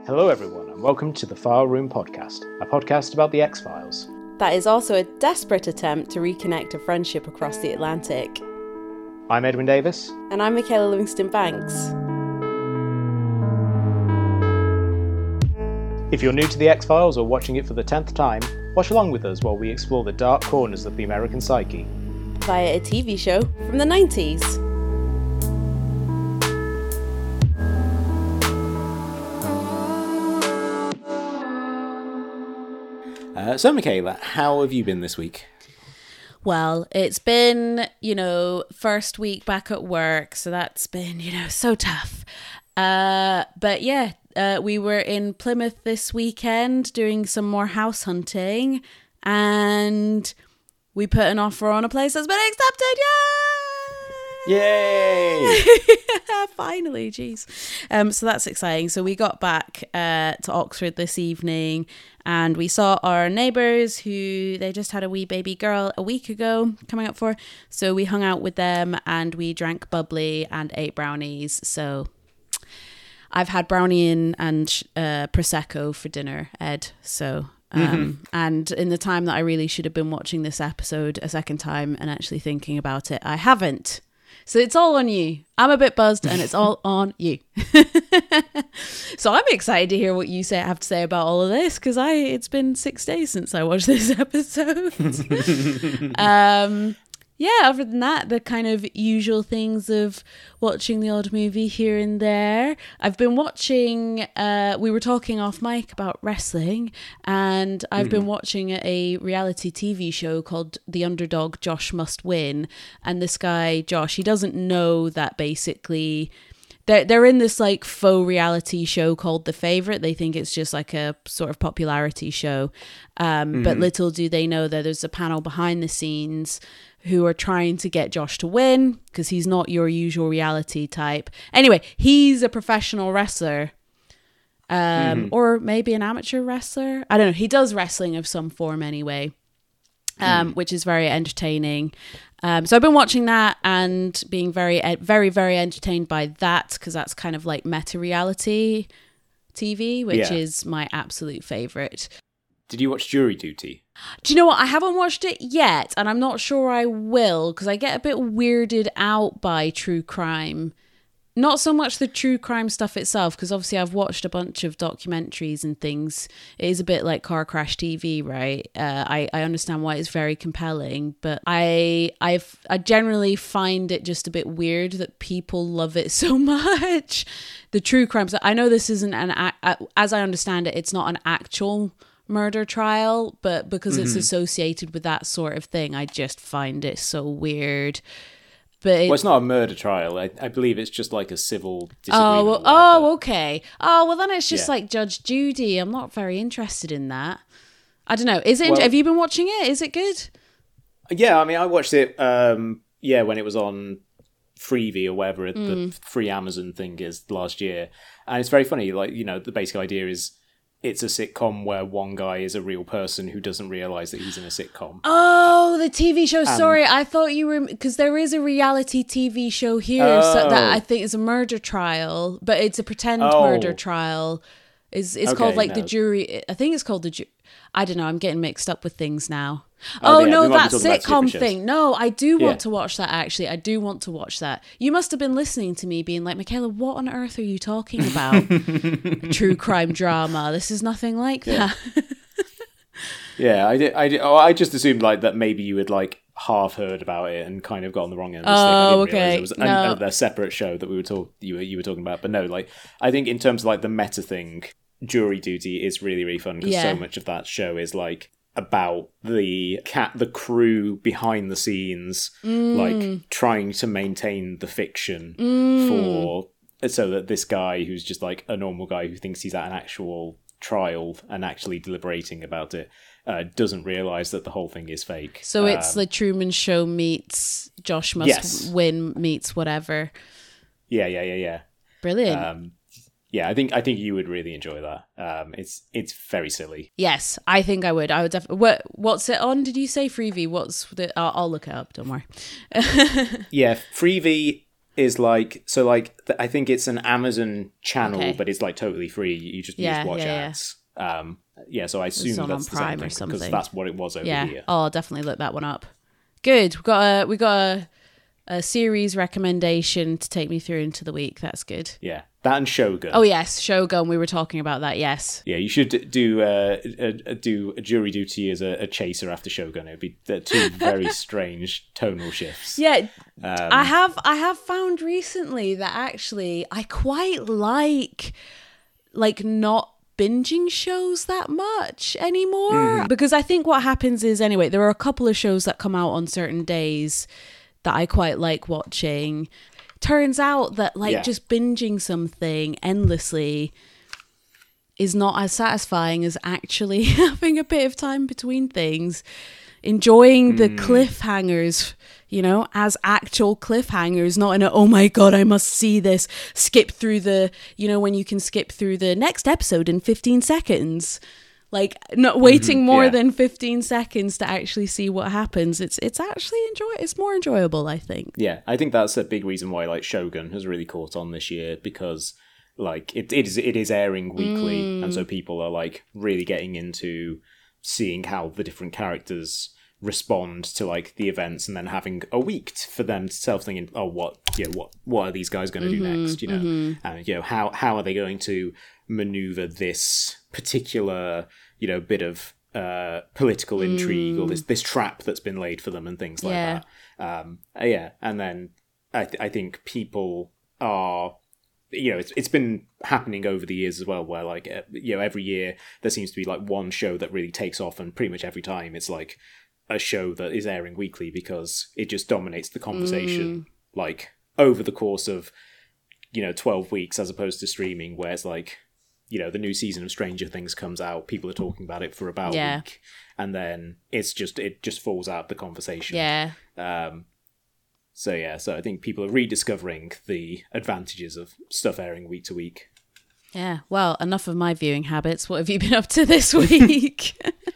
Hello everyone and welcome to the File Room Podcast, a podcast about the X-Files. That is also a desperate attempt to reconnect a friendship across the Atlantic. I'm Edwin Davis. And I'm Michaela Livingston Banks. If you're new to the X-Files or watching it for the 10th time, watch along with us while we explore the dark corners of the American psyche. Via a TV show from the 90s. So Michaela, how have you been this week? Well, it's been, first week back at work, so that's been, so tough. But yeah, we were in Plymouth this weekend doing some more house hunting, and we put an offer on a place that's been accepted. Yay! Finally, jeez. So that's exciting. So we got back to Oxford this evening, and we saw our neighbours who they just had a wee baby girl a week ago coming up for. So we hung out with them and we drank bubbly and ate brownies. So I've had brownie and Prosecco for dinner, Ed. So and in the time that I really should have been watching this episode a second time and actually thinking about it, I haven't. So it's all on you. I'm a bit buzzed and it's all on you. So I'm excited to hear what you have to say about all of this, because it's been 6 days since I watched this episode. Other than that, the kind of usual things of watching the odd movie here and there. I've been watching, we were talking off mic about wrestling, and I've been watching a reality TV show called The Underdog Josh Must Win. And this guy, Josh, he doesn't know that basically they're in this like faux reality show called The Favourite. They think it's just like a sort of popularity show. But little do they know that there's a panel behind the scenes who are trying to get Josh to win, because he's not your usual reality type. Anyway, he's a professional wrestler, or maybe an amateur wrestler. I don't know. He does wrestling of some form anyway, which is very entertaining. So I've been watching that and being very, very, very entertained by that, because that's kind of like meta-reality TV, which is my absolute favourite. Did you watch Jury Duty? Do you know what? I haven't watched it yet, and I'm not sure I will, because I get a bit weirded out by true crime. Not so much the true crime stuff itself, because obviously I've watched a bunch of documentaries and things. It is a bit like car crash TV, right? I understand why it's very compelling, but I generally find it just a bit weird that people love it so much. The true crimes. I know this isn't as I understand it, it's not an actual murder trial, but because it's associated with that sort of thing, I just find it so weird. But Well, it's not a murder trial. I believe it's just like a civil disagreement. Okay. Oh, well then it's just like Judge Judy. I'm not very interested in that. I don't know. Is it? Have you been watching it? Is it good? Yeah, I mean, I watched it. When it was on Freevee or whatever the free Amazon thing is last year, and it's very funny. Like, the basic idea is, it's a sitcom where one guy is a real person who doesn't realise that he's in a sitcom. Oh, the TV show. Sorry, I thought you were... Because there is a reality TV show here so that I think is a murder trial, but it's a pretend murder trial. It's called The Jury... I think it's called The Jury... I don't know, I'm getting mixed up with things now. That sitcom thing. No, I do want to watch that, actually. I do want to watch that. You must have been listening to me being like, Michaela, what on earth are you talking about? A true crime drama. This is nothing like that. Yeah, I did. I just assumed like that maybe you had like half heard about it and kind of got on the wrong end of the stick. I didn't realise it was another separate show that you were talking about. But no, like, I think in terms of like the meta thing, Jury Duty is really, really fun, because so much of that show is like about the crew behind the scenes, like trying to maintain the fiction so that this guy who's just like a normal guy who thinks he's at an actual trial and actually deliberating about it doesn't realise that the whole thing is fake. So it's the Truman Show meets Josh Must Win meets whatever. Yeah. Brilliant. Yeah, I think you would really enjoy that. It's very silly. Yes, I think I would. I would definitely. What's it on? Did you say Freevee? I'll look it up. Don't worry. Yeah, Freevee. is like, so like I think it's an Amazon channel, but it's like totally free. You just watch ads. So I assume that's the same thing, because that's what it was over here. Oh, I'll definitely look that one up. Good. We got a series recommendation to take me through into the week. That's good. Yeah, that and Shogun. Oh yes, Shogun. We were talking about that. Yes. Yeah, you should do a jury duty as a chaser after Shogun. It'd be two very strange tonal shifts. Yeah, I have found recently that actually I quite like not binging shows that much anymore, because I think what happens is, anyway, there are a couple of shows that come out on certain days that I quite like watching. Turns out that just binging something endlessly is not as satisfying as actually having a bit of time between things, enjoying the cliffhangers, as actual cliffhangers, not in a, oh my God, I must see this, skip through the, when you can skip through the next episode in 15 seconds. Like, not waiting more than 15 seconds to actually see what happens. It's actually it's more enjoyable, I think. Yeah, I think that's a big reason why like Shogun has really caught on this year, because like it is airing weekly, and so people are like really getting into seeing how the different characters respond to like the events, and then having a week for them to self-thinking, oh, what are these guys going to do next? And how are they going to maneuver this particular bit of political intrigue, or this trap that's been laid for them and things like that. And then I think people are, it's been happening over the years as well, where like every year there seems to be like one show that really takes off, and pretty much every time it's like a show that is airing weekly, because it just dominates the conversation like over the course of 12 weeks, as opposed to streaming, where it's like the new season of Stranger Things comes out, people are talking about it for about a week, and then it just falls out of the conversation. So I think people are rediscovering the advantages of stuff airing week to week. Yeah, well, enough of my viewing habits. What have you been up to this week?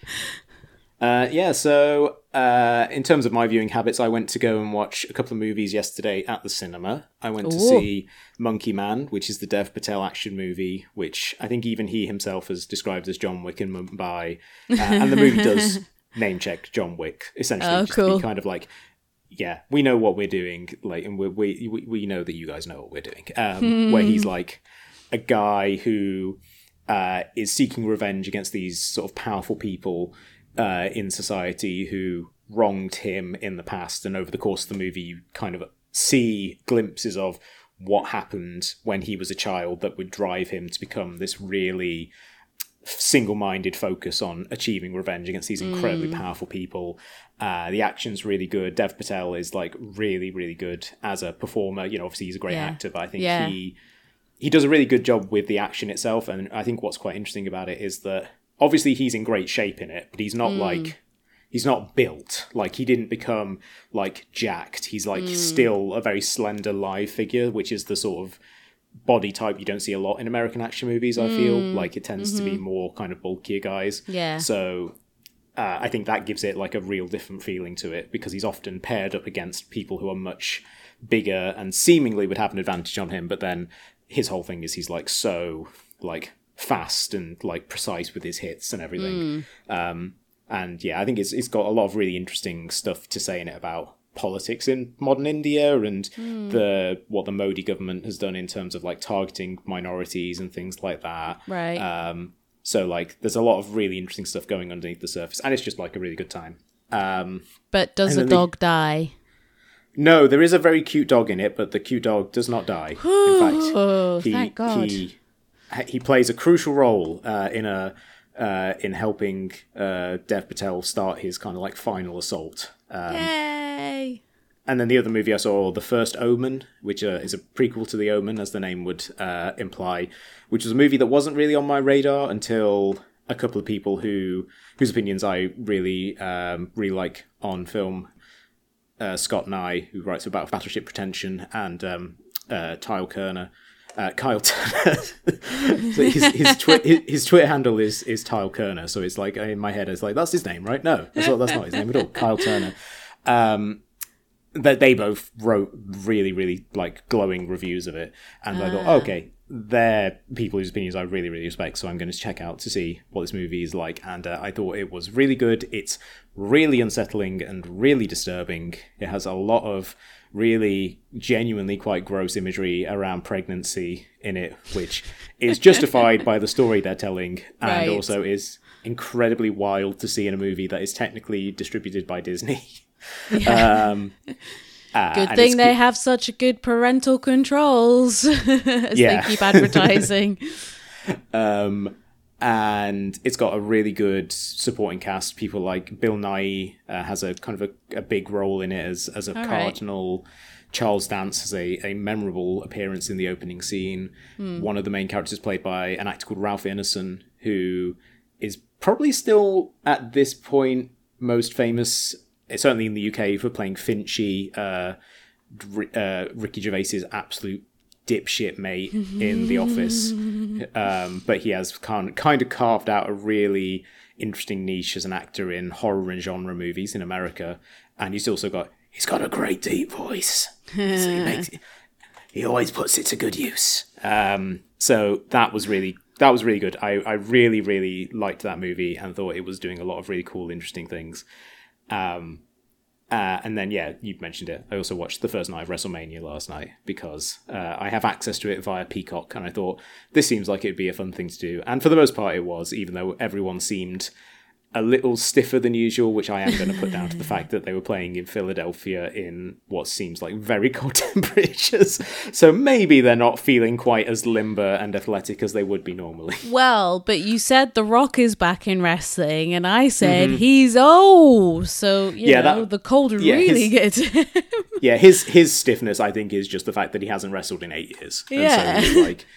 So in terms of my viewing habits, I went to go and watch a couple of movies yesterday at the cinema. I went to see Monkey Man, which is the Dev Patel action movie, which I think even he himself has described as John Wick in Mumbai. And the movie does name check John Wick, essentially. To be kind of like, yeah, we know what we're doing, like, and we know that you guys know what we're doing. Where he's like a guy who is seeking revenge against these sort of powerful people in society who wronged him in the past, and over the course of the movie you kind of see glimpses of what happened when he was a child that would drive him to become this really single-minded focus on achieving revenge against these incredibly powerful people. The action's really good. Dev Patel is like really, really good as a performer. Obviously he's a great actor, but I think he does a really good job with the action itself. And I think what's quite interesting about it is that obviously he's in great shape in it, but he's not he's not built. Like, he didn't become like jacked. He's like still a very slender, live figure, which is the sort of body type you don't see a lot in American action movies. I feel like it tends to be more kind of bulkier guys. Yeah. So I think that gives it like a real different feeling to it, because he's often paired up against people who are much bigger and seemingly would have an advantage on him, but then his whole thing is he's like so like fast and like precise with his hits and everything. And yeah, I think it's got a lot of really interesting stuff to say in it about politics in modern India and what the Modi government has done in terms of like targeting minorities and things like that. Right. So like there's a lot of really interesting stuff going underneath the surface, and it's just like a really good time. But does the dog die? No, there is a very cute dog in it, but the cute dog does not die. In fact, thank God. He plays a crucial role in helping Dev Patel start his kind of like final assault. Yay! And then the other movie I saw, The First Omen, which is a prequel to The Omen, as the name would imply, which was a movie that wasn't really on my radar until a couple of people whose opinions I really like on film. Scott Nye, who writes about Battleship Pretension, and Kyle Turner. So his Twitter handle is Tyle Kerner, so it's like in my head it's like, that's his name, right? No, that's not his name at all. Kyle Turner. that they both wrote really, really like glowing reviews of it, and I thought, okay, they're people whose opinions I really, really respect, so I'm going to check out to see what this movie is like. And I thought it was really good. It's really unsettling and really disturbing. It has a lot of really genuinely quite gross imagery around pregnancy in it, which is justified by the story they're telling, and also is incredibly wild to see in a movie that is technically distributed by Disney. Good thing they have such good parental controls as they keep advertising. And it's got a really good supporting cast. People like Bill Nighy has a kind of a big role in it as a cardinal. Charles Dance has a memorable appearance in the opening scene. One of the main characters played by an actor called Ralph Ineson, who is probably still at this point most famous, certainly in the UK, for playing Finchy, Ricky Gervais's absolute dipshit mate in The Office. But he has kind of carved out a really interesting niche as an actor in horror and genre movies in America. And he's got a great deep voice. So he always puts it to good use. So that was really good. I really, really liked that movie and thought it was doing a lot of really cool, interesting things. And then, you've mentioned it. I also watched the first night of WrestleMania last night because I have access to it via Peacock, and I thought this seems like it'd be a fun thing to do. And for the most part, it was, even though everyone seemed a little stiffer than usual, which I am going to put down to the fact that they were playing in Philadelphia in what seems like very cold temperatures. So maybe they're not feeling quite as limber and athletic as they would be normally. Well, but you said The Rock is back in wrestling, and I said he's old. So, you know, the cold really gets him. Yeah, his stiffness, I think, is just the fact that he hasn't wrestled in 8 years. Yeah. And so he's like,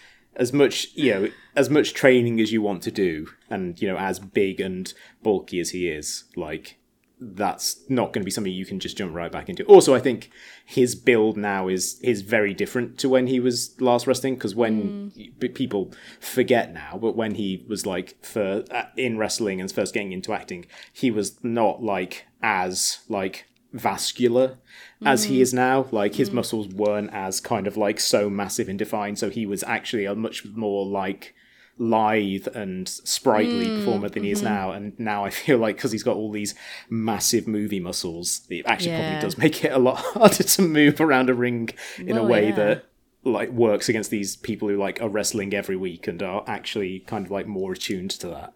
as much training as you want to do, and as big and bulky as he is, like, that's not going to be something you can just jump right back into. Also, I think his build now is very different to when he was last wrestling, because when people forget now, but when he was like in wrestling and first getting into acting, he was not like as like vascular as he is now. Like, his muscles weren't as kind of like so massive and defined, so he was actually a much more like lithe and sprightly performer than he is now. And now I feel like, because he's got all these massive movie muscles, it actually probably does make it a lot harder to move around a ring in a way that like works against these people who like are wrestling every week and are actually kind of like more attuned to that.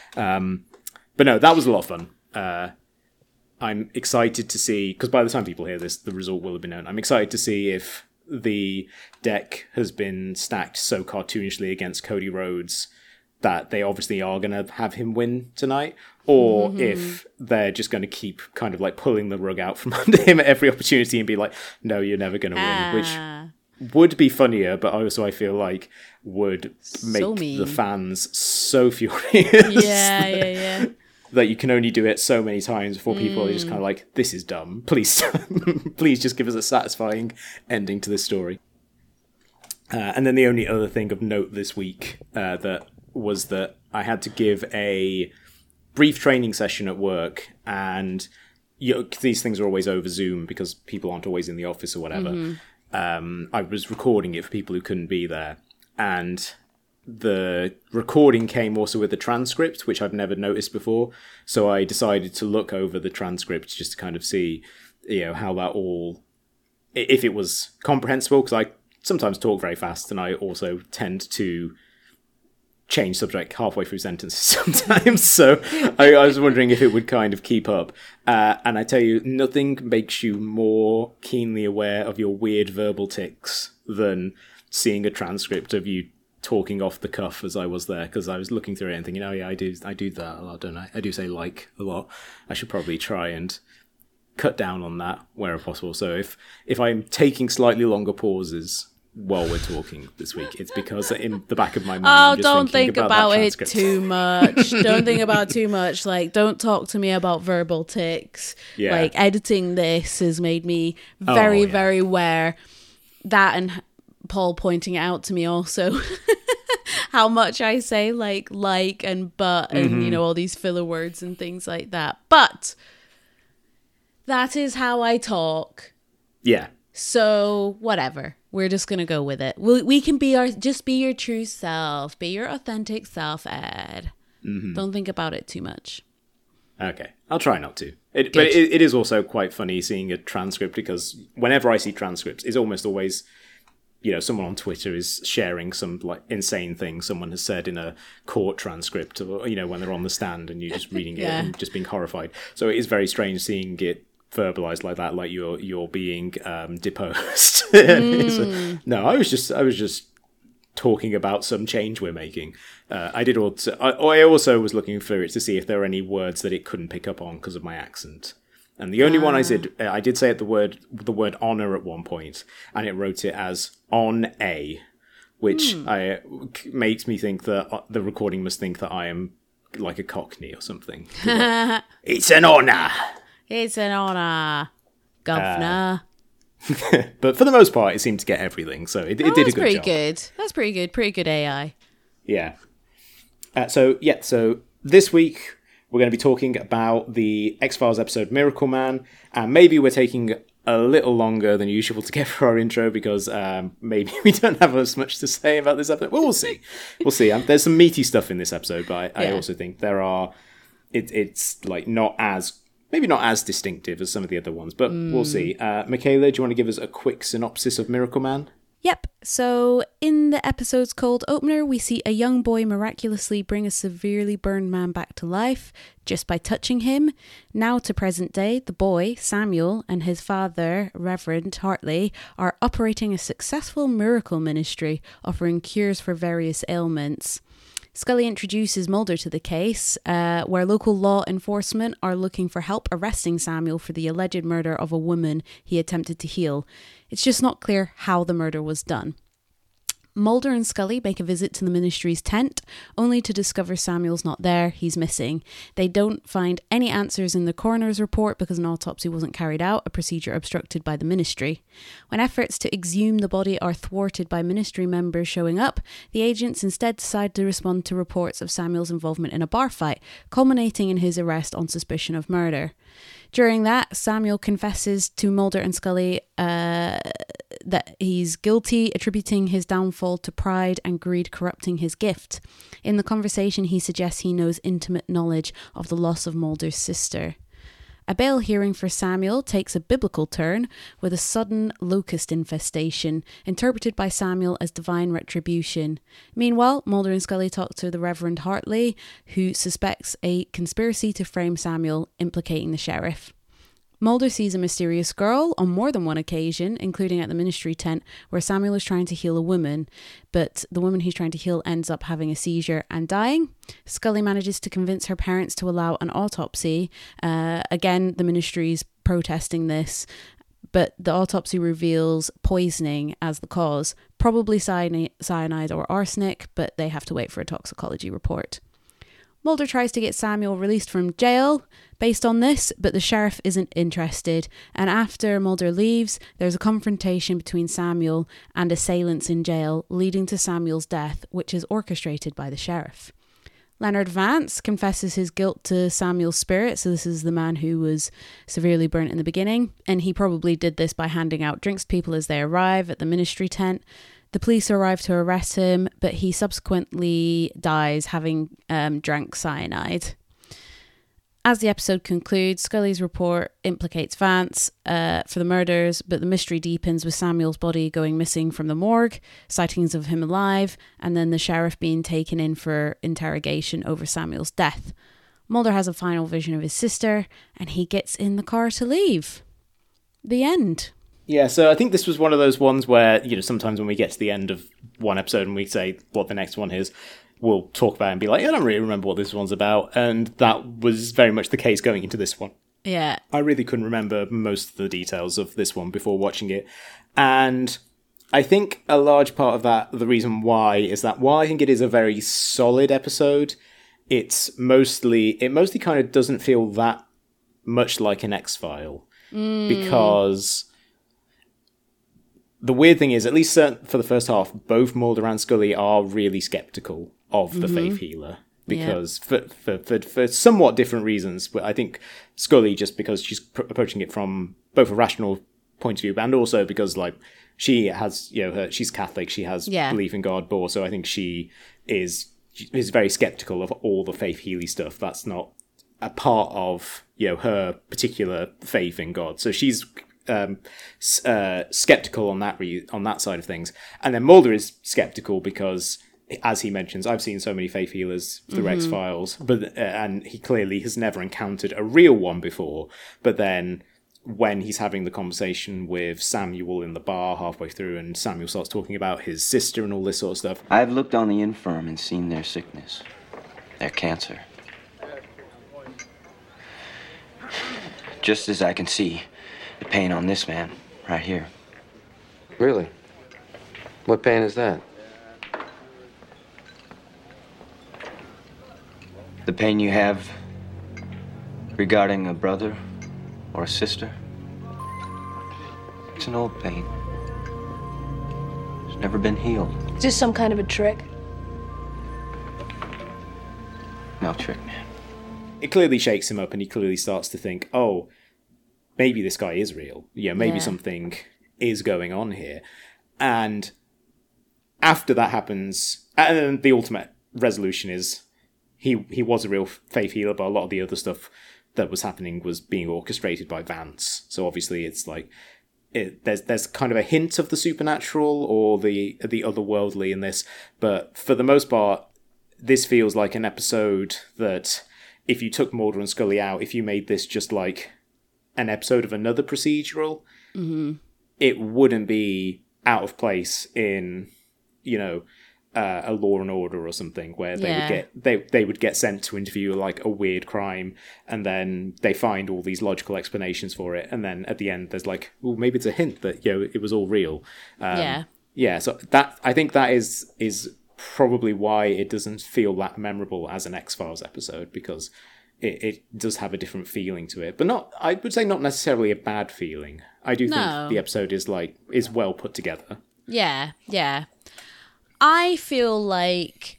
But no, that was a lot of fun. I'm excited to see, because by the time people hear this, the result will have been known. I'm excited to see if the deck has been stacked so cartoonishly against Cody Rhodes that they obviously are going to have him win tonight, or if they're just going to keep kind of like pulling the rug out from under him at every opportunity and be like, no, you're never going to win, which would be funnier, but also I feel like would make the fans so furious. Yeah. That you can only do it so many times before people are just kind of like, this is dumb. Please, please just give us a satisfying ending to this story. And then the only other thing of note this week that I had to give a brief training session at work, and these things are always over Zoom because people aren't always in the office or whatever. I was recording it for people who couldn't be there, and the recording came also with a transcript, which I've never noticed before. So I decided to look over the transcript just to kind of see, how that all, if it was comprehensible, because I sometimes talk very fast and I also tend to change subject halfway through sentences sometimes. So I was wondering if it would kind of keep up. And I tell you, nothing makes you more keenly aware of your weird verbal tics than seeing a transcript of you talking off the cuff as I was there, because I was looking through it and thinking, oh yeah, I do that a lot, don't I? I do say like a lot. I should probably try and cut down on that where possible. So if I'm taking slightly longer pauses while we're talking this week, it's because in the back of my mind, I'm just don't think about it too much. Don't think about it too much. Like, don't talk to me about verbal tics. Like, editing this has made me very aware. That, and Paul pointing it out to me also, how much I say like and but and all these filler words and things like that. But that is how I talk. Yeah. So whatever, we're just gonna go with it. We can be just be your true self, be your authentic self, Ed. Mm-hmm. Don't think about it too much. Okay, I'll try not to. But it is also quite funny seeing a transcript, because whenever I see transcripts, it's almost always, someone on Twitter is sharing some like insane thing someone has said in a court transcript, or when they're on the stand and you're just reading it and just being horrified. So it is very strange seeing it verbalized like that, like you're being deposed. So, no, I was just talking about some change we're making. I also was looking through it to see if there were any words that it couldn't pick up on because of my accent. And the only one I did say the word honor at one point, and it wrote it as on a, which makes me think that the recording must think that I am like a Cockney or something. It's an honor. It's an honor, governor. But for the most part, it seemed to get everything, so it did a good job. That's pretty good. Pretty good AI. Yeah. So this week we're going to be talking about the X-Files episode Miracle Man, and maybe we're taking a little longer than usual to get through our intro, because maybe we don't have as much to say about this episode. Well, we'll see. There's some meaty stuff in this episode, but I also think there are. It's like maybe not as distinctive as some of the other ones, but we'll see. Michaela, do you want to give us a quick synopsis of Miracle Man? Yep. So in the episode's cold opener, we see a young boy miraculously bring a severely burned man back to life just by touching him. Now to present day, the boy, Samuel, and his father, Reverend Hartley, are operating a successful miracle ministry, offering cures for various ailments. Scully introduces Mulder to the case, where local law enforcement are looking for help arresting Samuel for the alleged murder of a woman he attempted to heal. It's just not clear how the murder was done. Mulder and Scully make a visit to the ministry's tent, only to discover Samuel's not there, he's missing. They don't find any answers in the coroner's report because an autopsy wasn't carried out, a procedure obstructed by the ministry. When efforts to exhume the body are thwarted by ministry members showing up, the agents instead decide to respond to reports of Samuel's involvement in a bar fight, culminating in his arrest on suspicion of murder. During that, Samuel confesses to Mulder and Scully that he's guilty, attributing his downfall to pride and greed corrupting his gift. In the conversation, he suggests he knows intimate knowledge of the loss of Mulder's sister. A bail hearing for Samuel takes a biblical turn with a sudden locust infestation, interpreted by Samuel as divine retribution. Meanwhile, Mulder and Scully talk to the Reverend Hartley, who suspects a conspiracy to frame Samuel, implicating the sheriff. Mulder sees a mysterious girl on more than one occasion, including at the ministry tent, where Samuel is trying to heal a woman, but the woman he's trying to heal ends up having a seizure and dying. Scully manages to convince her parents to allow an autopsy. Again, the ministry's protesting this, but the autopsy reveals poisoning as the cause, probably cyanide or arsenic, but they have to wait for a toxicology report. Mulder tries to get Samuel released from jail based on this, but the sheriff isn't interested, and after Mulder leaves, there's a confrontation between Samuel and assailants in jail, leading to Samuel's death, which is orchestrated by the sheriff. Leonard Vance confesses his guilt to Samuel's spirit, so this is the man who was severely burnt in the beginning, and he probably did this by handing out drinks to people as they arrive at the ministry tent. The police arrive to arrest him, but he subsequently dies having drank cyanide. As the episode concludes, Scully's report implicates Vance for the murders, but the mystery deepens with Samuel's body going missing from the morgue, sightings of him alive, and then the sheriff being taken in for interrogation over Samuel's death. Mulder has a final vision of his sister, and he gets in the car to leave. The end. Yeah, so I think this was one of those ones where, sometimes when we get to the end of one episode and we say what the next one is, we'll talk about it and be like, I don't really remember what this one's about. And that was very much the case going into this one. Yeah. I really couldn't remember most of the details of this one before watching it. And I think a large part of that, the reason why, is that while I think it is a very solid episode, it mostly kind of doesn't feel that much like an X-File. Because the weird thing is, at least for the first half, both Mulder and Scully are really skeptical of the faith healer, because for somewhat different reasons. But I think Scully, just because she's approaching it from both a rational point of view, and also because like she has, she's Catholic, she has belief in God, but also I think she is very skeptical of all the faith Healy stuff. That's not a part of her particular faith in God. So she's skeptical on that side of things, and then Mulder is skeptical because, as he mentions, I've seen so many faith healers for the X-Files, but and he clearly has never encountered a real one before. But then when he's having the conversation with Samuel in the bar halfway through, and Samuel starts talking about his sister and all this sort of stuff. I've looked on the infirm and seen their sickness, their cancer. Just as I can see the pain on this man right here. Really? What pain is that? The pain you have regarding a brother or a sister. It's an old pain. It's never been healed. Is this some kind of a trick? No trick, man. It clearly shakes him up, and he clearly starts to think, oh, maybe this guy is real. Maybe something is going on here. And after that happens, and the ultimate resolution is he was a real faith healer, but a lot of the other stuff that was happening was being orchestrated by Vance. So obviously it's like there's kind of a hint of the supernatural or the otherworldly in this, but for the most part, this feels like an episode that if you took Mulder and Scully out, if you made this just like an episode of another procedural, it wouldn't be out of place in, a Law and Order or something, where they would get sent to interview like a weird crime, and then they find all these logical explanations for it, and then at the end there's like, well, maybe it's a hint that it was all real. So that, I think that is probably why it doesn't feel that memorable as an X-Files episode, because it does have a different feeling to it, but I would say not necessarily a bad feeling. I do think the episode is well put together. Yeah. I feel like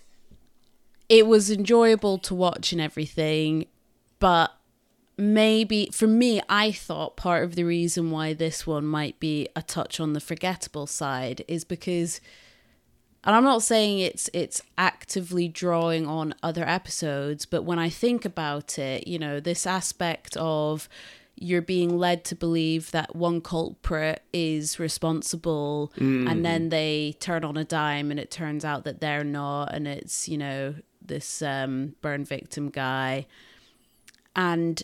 it was enjoyable to watch and everything, but maybe for me, I thought part of the reason why this one might be a touch on the forgettable side is because, and I'm not saying it's actively drawing on other episodes, but when I think about it, this aspect of you're being led to believe that one culprit is responsible, and then they turn on a dime and it turns out that they're not, and it's, this burn victim guy. And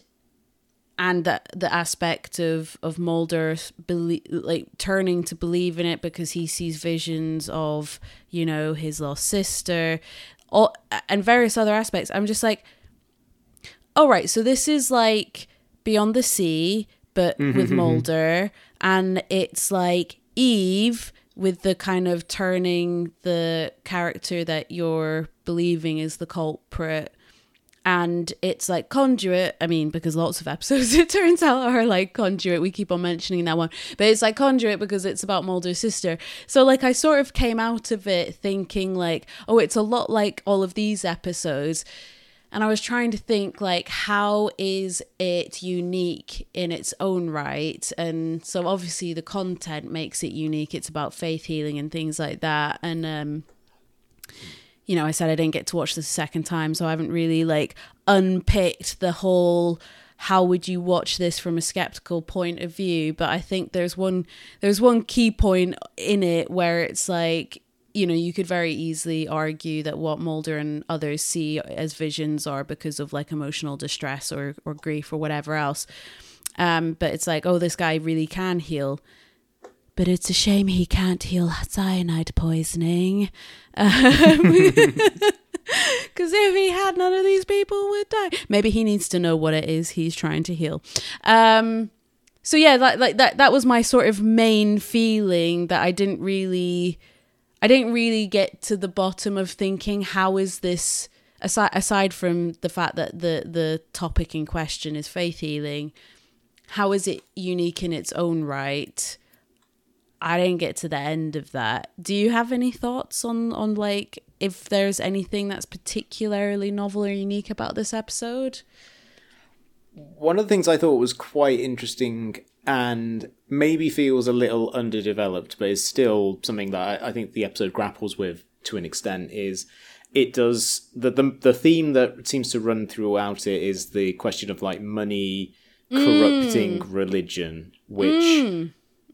the aspect of Mulder turning to believe in it because he sees visions of, his lost sister, and various other aspects. I'm just like, all right, so this is like Beyond the Sea, but with Mulder, and it's like Eve with the kind of turning the character that you're believing is the culprit. And it's like Conduit, because lots of episodes, it turns out, are like Conduit. We keep on mentioning that one. But it's like Conduit because it's about Mulder's sister. So, like, I sort of came out of it thinking, like, oh, it's a lot like all of these episodes. And I was trying to think, like, how is it unique in its own right? And so, obviously, the content makes it unique. It's about faith healing and things like that. And, I said I didn't get to watch this a second time, so I haven't really like unpicked the whole how would you watch this from a skeptical point of view. But I think there's one key point in it where it's like, you could very easily argue that what Mulder and others see as visions are because of like emotional distress or grief or whatever else. But it's like, oh, this guy really can heal. But it's a shame he can't heal cyanide poisoning. Because if he had, none of these people would die. Maybe he needs to know what it is he's trying to heal. So yeah, that was my sort of main feeling, that I didn't really get to the bottom of thinking, how is this, aside from the fact that the topic in question is faith healing, how is it unique in its own right? I didn't get to the end of that. Do you have any thoughts on like if there's anything that's particularly novel or unique about this episode? One of the things I thought was quite interesting and maybe feels a little underdeveloped, but is still something that I think the episode grapples with to an extent. Is it does the theme that seems to run throughout it is the question of like money corrupting religion, which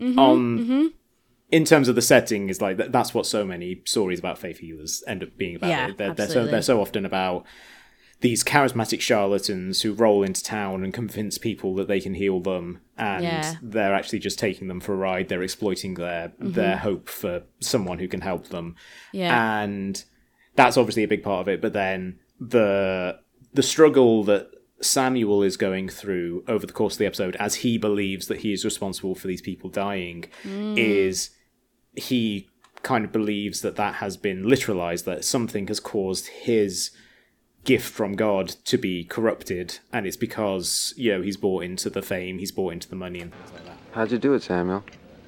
in terms of the setting is like that's what so many stories about faith healers end up being about. Yeah, they're so often about these charismatic charlatans who roll into town and convince people that they can heal them, and they're actually just taking them for a ride. They're exploiting their hope for someone who can help them. Yeah. And that's obviously a big part of it, but then the struggle that Samuel is going through over the course of the episode, as he believes that he is responsible for these people dying, is he kind of believes that has been literalized, that something has caused his gift from God to be corrupted, and it's because, you know, he's bought into the fame, he's bought into the money and things like that. How'd you do it, Samuel?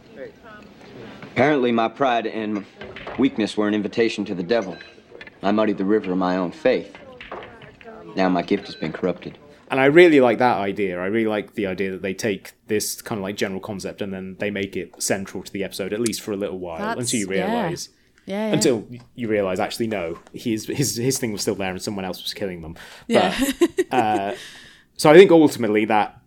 Apparently my pride and weakness were an invitation to the devil. I muddied the river of my own faith. Now my gift has been corrupted. And I really like that idea. I really like the idea that they take this kind of like general concept and then they make it central to the episode, at least for a little while, until you realise. Yeah. Until you realise, actually, no, his thing was still there and someone else was killing them. But, so I think ultimately that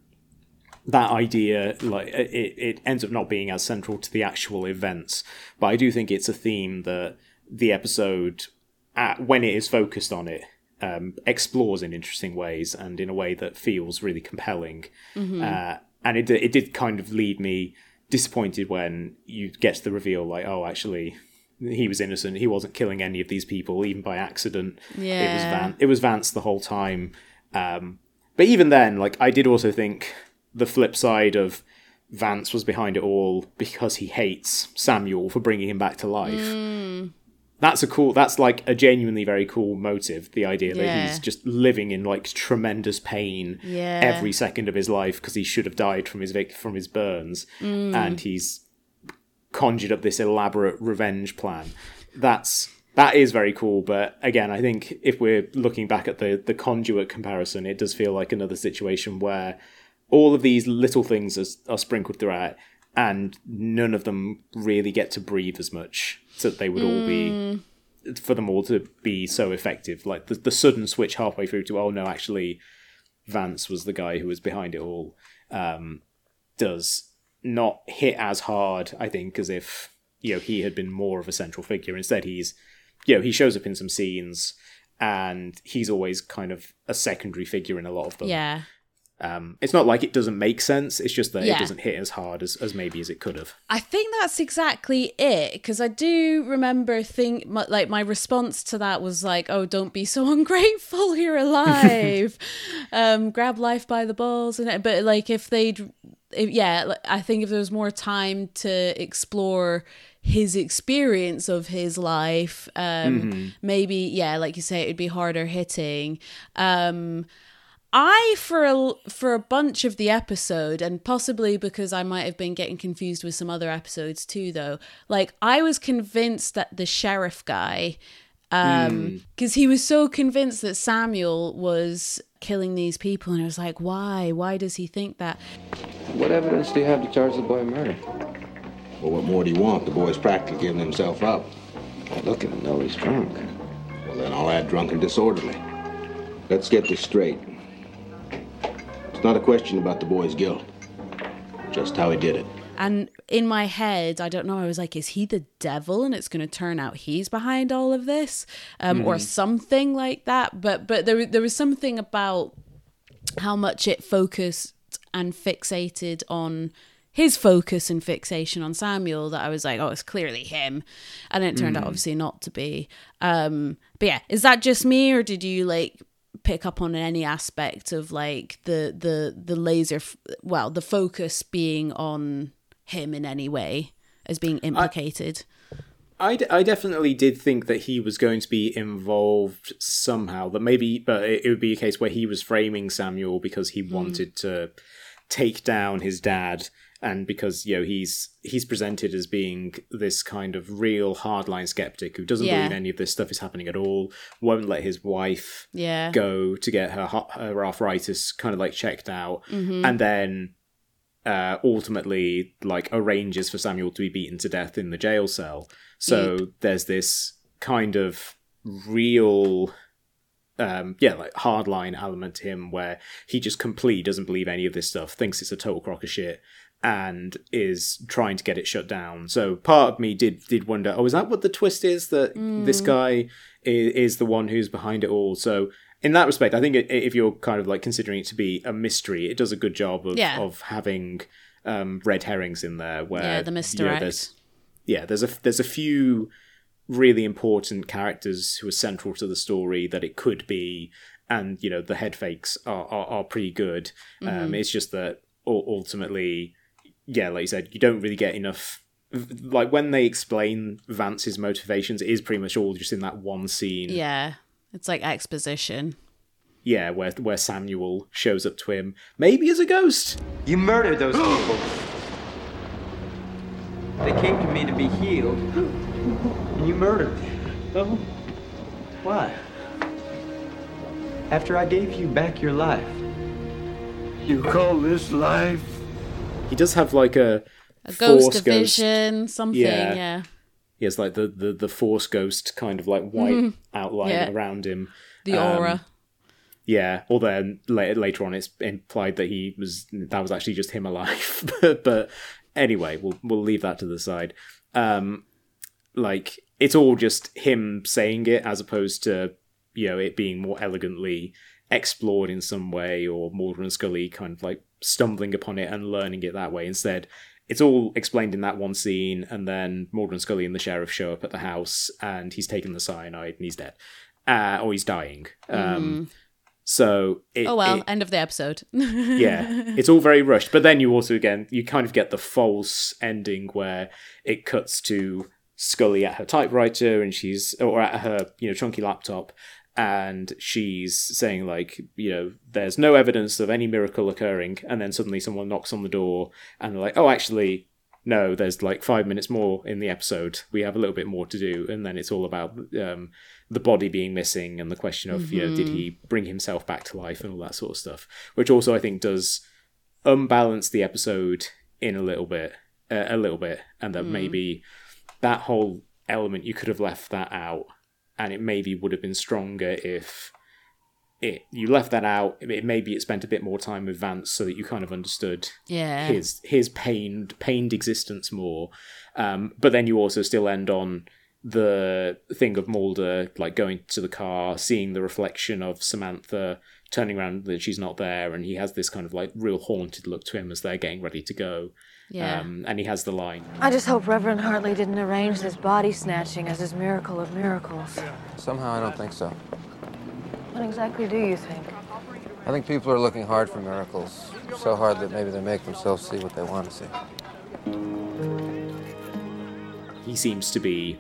idea, like, it ends up not being as central to the actual events. But I do think it's a theme that the episode, when it is focused on it, explores in interesting ways and in a way that feels really compelling. And it did kind of leave me disappointed when you get to the reveal, like, oh, actually, he was innocent. He wasn't killing any of these people, even by accident. Yeah. It was Vance the whole time. But even then, like, I did also think the flip side of Vance was behind it all because he hates Samuel for bringing him back to life. That's like a genuinely very cool motive. The idea that he's just living in like tremendous pain every second of his life because he should have died from his burns, and he's conjured up this elaborate revenge plan. That is very cool. But again, I think if we're looking back at the Conduit comparison, it does feel like another situation where all of these little things are sprinkled throughout, and none of them really get to breathe as much, so that they would all be, for them all to be so effective. Like the sudden switch halfway through to, oh no, actually Vance was the guy who was behind it all, does not hit as hard, I think, as if, you know, he had been more of a central figure. Instead, he's, you know, he shows up in some scenes and he's always kind of a secondary figure in a lot of them. Yeah. It's not like it doesn't make sense. It's just that it doesn't hit as hard as maybe as it could have. I think that's exactly it, because I do remember my response to that was like, oh, don't be so ungrateful, you're alive. Grab life by the balls. But like I think if there was more time to explore his experience of his life, maybe, like you say, it'd be harder hitting. For a bunch of the episode, and possibly because I might have been getting confused with some other episodes too, though, like I was convinced that the sheriff guy, because he was so convinced that Samuel was killing these people, and I was like, why does he think that? What evidence do you have to charge the boy murder? Well, what more do you want? The boy's practically giving himself up. Look at him, though, he's drunk. Well, then I'll add drunk and disorderly. Let's get this straight. It's not a question about the boy's guilt, just how he did it. And in my head, I don't know, I was like, is he the devil and it's going to turn out he's behind all of this? Or something like that. But there was something about how much it focused and fixated on his focus and fixation on Samuel that I was like, oh, it's clearly him. And it turned out obviously not to be. But yeah, is that just me, or did you like pick up on any aspect of like the laser, the focus being on him in any way as being implicated? I definitely did think that he was going to be involved somehow, but it would be a case where he was framing Samuel because he wanted to take down his dad, and because, you know, he's presented as being this kind of real hardline skeptic who doesn't believe any of this stuff is happening at all, won't let his wife go to get her arthritis kind of like checked out, and then ultimately like arranges for Samuel to be beaten to death in the jail cell. So there's this kind of real like hardline element to him where he just completely doesn't believe any of this stuff, thinks it's a total crock of shit, and is trying to get it shut down. So part of me did wonder, is that what the twist is, that this guy is the one who's behind it all? So in that respect, I think if you're kind of like considering it to be a mystery, it does a good job of having red herrings in there where the misdirect. There's a few really important characters who are central to the story that it could be, and the head fakes are pretty good. It's just that ultimately, like you said, you don't really get enough. Like when they explain Vance's motivations, it is pretty much all just in that one scene. Yeah, it's like exposition. Yeah, where Samuel shows up to him, maybe as a ghost. You murdered those people. They came to me to be healed, and you murdered them. Oh. Why? After I gave you back your life. You call this life? He does have like a ghost division, something, yeah. He has like the Force ghost kind of like white outline around him. The aura. Yeah, although later on it's implied that that was actually just him alive. but anyway, we'll leave that to the side. Like it's all just him saying it as opposed to it being more elegantly explored in some way, or Mulder and Scully kind of like stumbling upon it and learning it that way. Instead, it's all explained in that one scene, and then Mulder and Scully and the sheriff show up at the house, and he's taken the cyanide and he's dead, or he's dying. So end of the episode. Yeah, it's all very rushed. But then you also you kind of get the false ending where it cuts to Scully at her typewriter and or at her chunky laptop, and she's saying like there's no evidence of any miracle occurring, and then suddenly someone knocks on the door and they're like, oh, actually no, there's like 5 minutes more in the episode, we have a little bit more to do. And then it's all about the body being missing and the question of did he bring himself back to life and all that sort of stuff, which also I think does unbalance the episode in a little bit, and that maybe that whole element, you could have left that out, and it maybe would have been stronger if you left that out. Maybe it spent a bit more time with Vance so that you kind of understood his pained existence more. But then you also still end on the thing of Mulder like going to the car, seeing the reflection of Samantha, turning around that she's not there, and he has this kind of like real haunted look to him as they're getting ready to go. Yeah. And he has the line, I just hope Reverend Hartley didn't arrange this body snatching as his miracle of miracles. Somehow I don't think so. What exactly do you think? I think people are looking hard for miracles. So hard that maybe they make themselves see what they want to see. He seems to be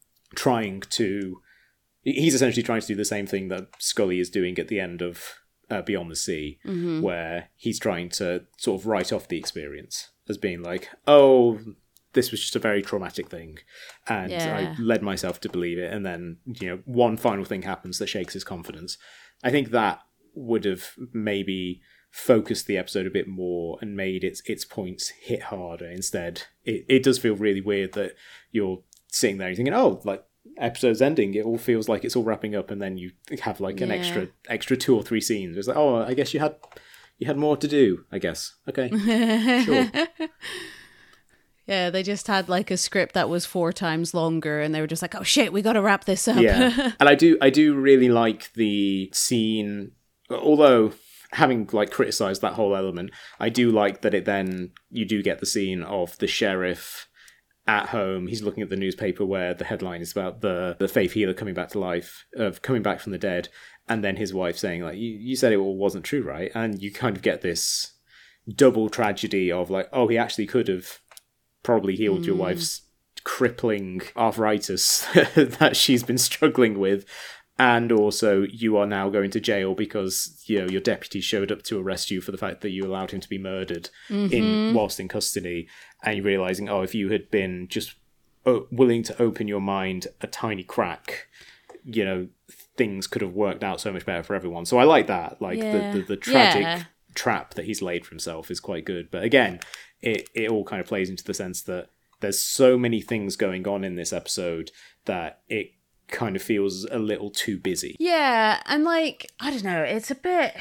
he's essentially trying to do the same thing that Scully is doing at the end of Beyond the Sea, where he's trying to sort of write off the experience as being like, oh, this was just a very traumatic thing, and I led myself to believe it, and then one final thing happens that shakes his confidence. I think that would have maybe focused the episode a bit more and made its points hit harder. Instead, it does feel really weird that you're sitting there and thinking, oh, like episode's ending, it all feels like it's all wrapping up, and then you have like an extra 2 or 3 scenes. It's like, oh, I guess you had more to do, I guess. Okay, sure. Yeah, they just had like a script that was 4 times longer, and they were just like, oh shit, we got to wrap this up. Yeah, and I do really like the scene, although having like criticized that whole element, I do like that you do get the scene of the sheriff at home. He's looking at the newspaper where the headline is about the faith healer coming back to life, coming back from the dead, and then his wife saying like, you said it all wasn't true, right? And you kind of get this double tragedy of like, oh, he actually could have probably healed your wife's crippling arthritis that she's been struggling with, and also you are now going to jail because your deputy showed up to arrest you for the fact that you allowed him to be murdered whilst in custody, and you're realizing, oh, if you had been just willing to open your mind a tiny crack, things could have worked out so much better for everyone. So I like that, like the trap that he's laid for himself is quite good. But again, it all kind of plays into the sense that there's so many things going on in this episode that it kind of feels a little too busy. Yeah, and like, I don't know, it's a bit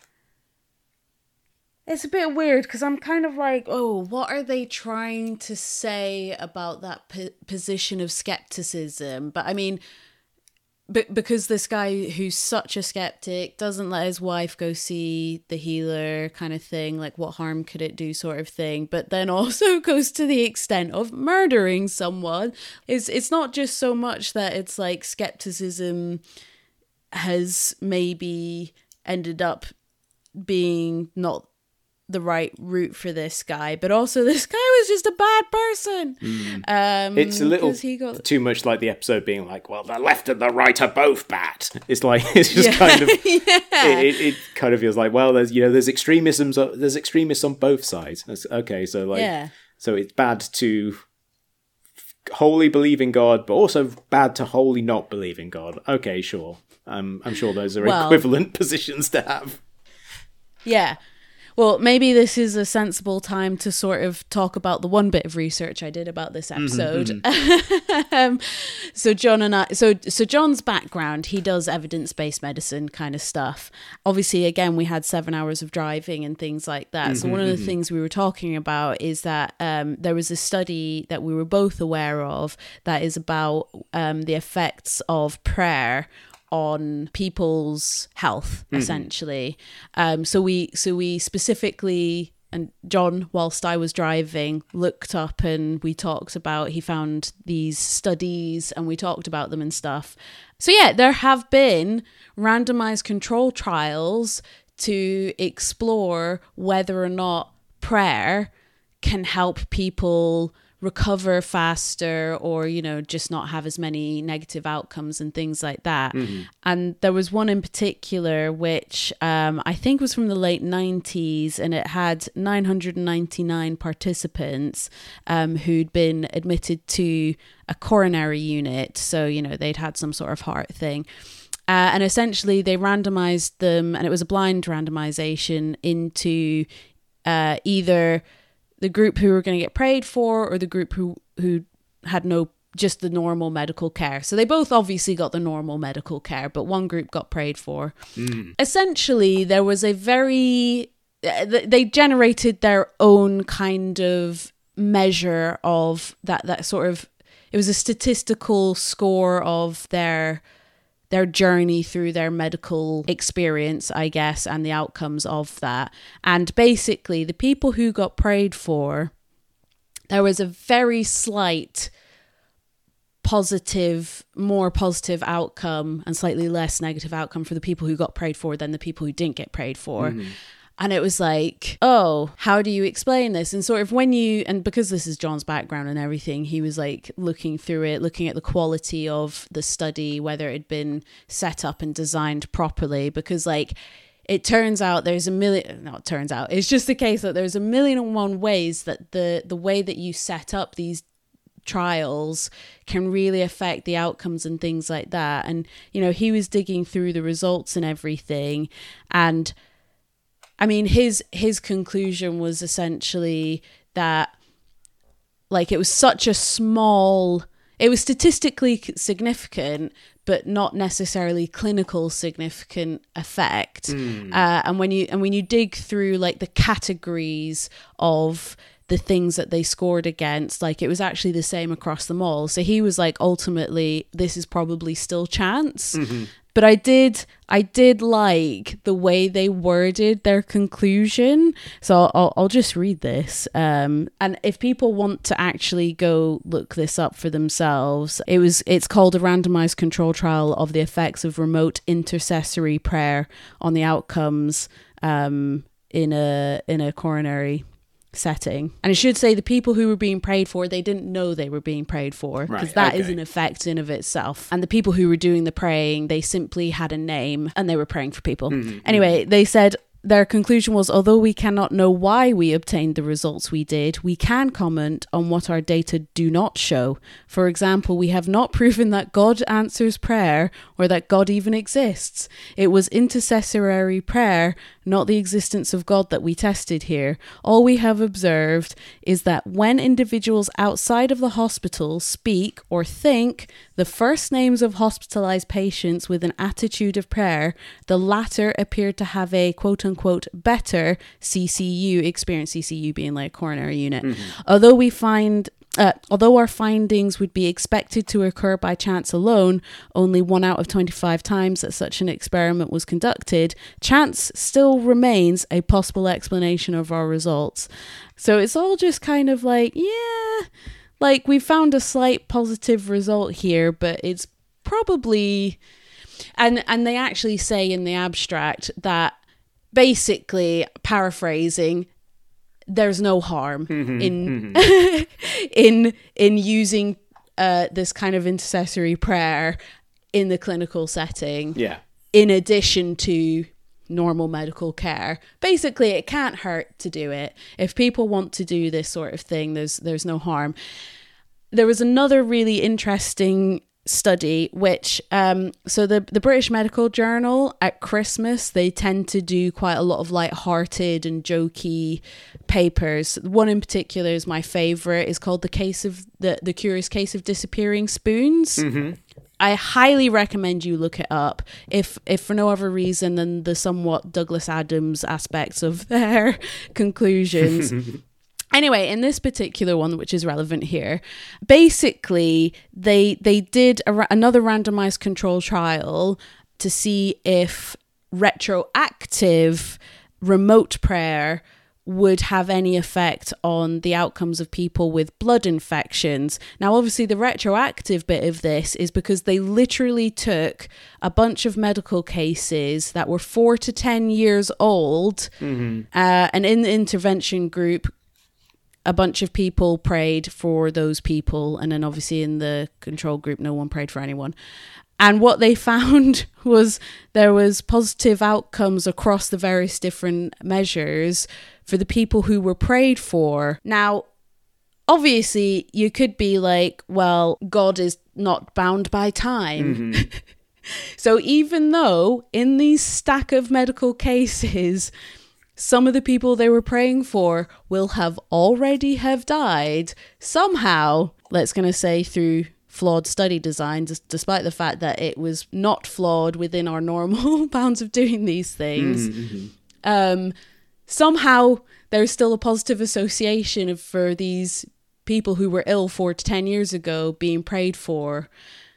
weird because I'm kind of like, oh, what are they trying to say about that position of skepticism? But I mean, because this guy who's such a skeptic doesn't let his wife go see the healer kind of thing, like what harm could it do sort of thing, but then also goes to the extent of murdering someone. It's not just so much that it's like skepticism has maybe ended up being not the right route for this guy, but also this guy was just a bad person. It's a little too much like the episode being like, well, the left and the right are both bad. It's like, it's just kind of it kind of feels like, well, there's extremism on both sides. Okay, so like so it's bad to wholly believe in God, but also bad to wholly not believe in God. Okay, sure. I'm sure those are equivalent positions to have. Yeah. Well, maybe this is a sensible time to sort of talk about the one bit of research I did about this episode. So John's background, he does evidence-based medicine kind of stuff. Obviously, again, we had 7 hours of driving and things like that. So one of the things we were talking about is that there was a study that we were both aware of that is about the effects of prayer on people's health, essentially. So we specifically, and John, whilst I was driving, looked up and we talked about, he found these studies and we talked about them and stuff. So yeah, there have been randomized control trials to explore whether or not prayer can help people recover faster or, just not have as many negative outcomes and things like that. And there was one in particular which I think was from the late 90s, and it had 999 participants who'd been admitted to a coronary unit. So, they'd had some sort of heart thing. And essentially they randomized them, and it was a blind randomization, into either the group who were going to get prayed for or the group who had just the normal medical care. So they both obviously got the normal medical care, but one group got prayed for. Essentially, there was they generated their own kind of measure of that sort of, it was a statistical score of their journey through their medical experience, I guess, and the outcomes of that. And basically, the people who got prayed for, there was a very slight more positive outcome and slightly less negative outcome for the people who got prayed for than the people who didn't get prayed for. And it was like, oh, how do you explain this? And sort of and because this is John's background and everything, he was like looking through it, looking at the quality of the study, whether it had been set up and designed properly. Because like, it turns out it's just the case that there's 1,000,001 ways that the way that you set up these trials can really affect the outcomes and things like that. And, he was digging through the results and everything. And I mean, his conclusion was essentially that, like, it was statistically significant, but not necessarily clinical significant effect. And when you dig through like the categories of the things that they scored against, like, it was actually the same across them all. So he was like, ultimately, this is probably still chance. But I did like the way they worded their conclusion. So I'll just read this. And if people want to actually go look this up for themselves, it's called a randomized control trial of the effects of remote intercessory prayer on the outcomes in a coronary setting. And I should say the people who were being prayed for, they didn't know they were being prayed for, because that is an effect in of itself. And the people who were doing the praying, they simply had a name and they were praying for people. Anyway, they said their conclusion was, although we cannot know why we obtained the results we did, we can comment on what our data do not show. For example, we have not proven that God answers prayer or that God even exists. It was intercessory prayer, not the existence of God, that we tested here. All we have observed is that when individuals outside of the hospital speak or think the first names of hospitalized patients with an attitude of prayer, the latter appeared to have a quote-unquote better CCU experience, CCU being like coronary unit. Although our findings would be expected to occur by chance alone, only 1 out of 25 times that such an experiment was conducted, chance still remains a possible explanation of our results. So it's all just kind of like, yeah, like we found a slight positive result here, but it's probably... And they actually say in the abstract that, basically, paraphrasing, there's no harm in using this kind of intercessory prayer in the clinical setting. Yeah. In addition to normal medical care. Basically, it can't hurt to do it. If people want to do this sort of thing, there's no harm. There was another really interesting study which so the British Medical Journal at Christmas, they tend to do quite a lot of light-hearted and jokey papers. One in particular is my favorite. It's called the Curious Case of Disappearing Spoons. I highly recommend you look it up, if for no other reason than the somewhat Douglas Adams aspects of their conclusions. Anyway, in this particular one, which is relevant here, basically they did another randomized control trial to see if retroactive remote prayer would have any effect on the outcomes of people with blood infections. Now, obviously, the retroactive bit of this is because they literally took a bunch of medical cases that were 4 to 10 years old, and in the intervention group, a bunch of people prayed for those people, and then obviously in the control group, no one prayed for anyone. And what they found was there was positive outcomes across the various different measures for the people who were prayed for. Now, obviously, you could be like, well, God is not bound by time. So even though in these stack of medical cases, some of the people they were praying for will have already have died, somehow, let's going to say through flawed study design, despite the fact that it was not flawed within our normal bounds of doing these things, somehow there's still a positive association for these people who were ill 4 to 10 years ago being prayed for.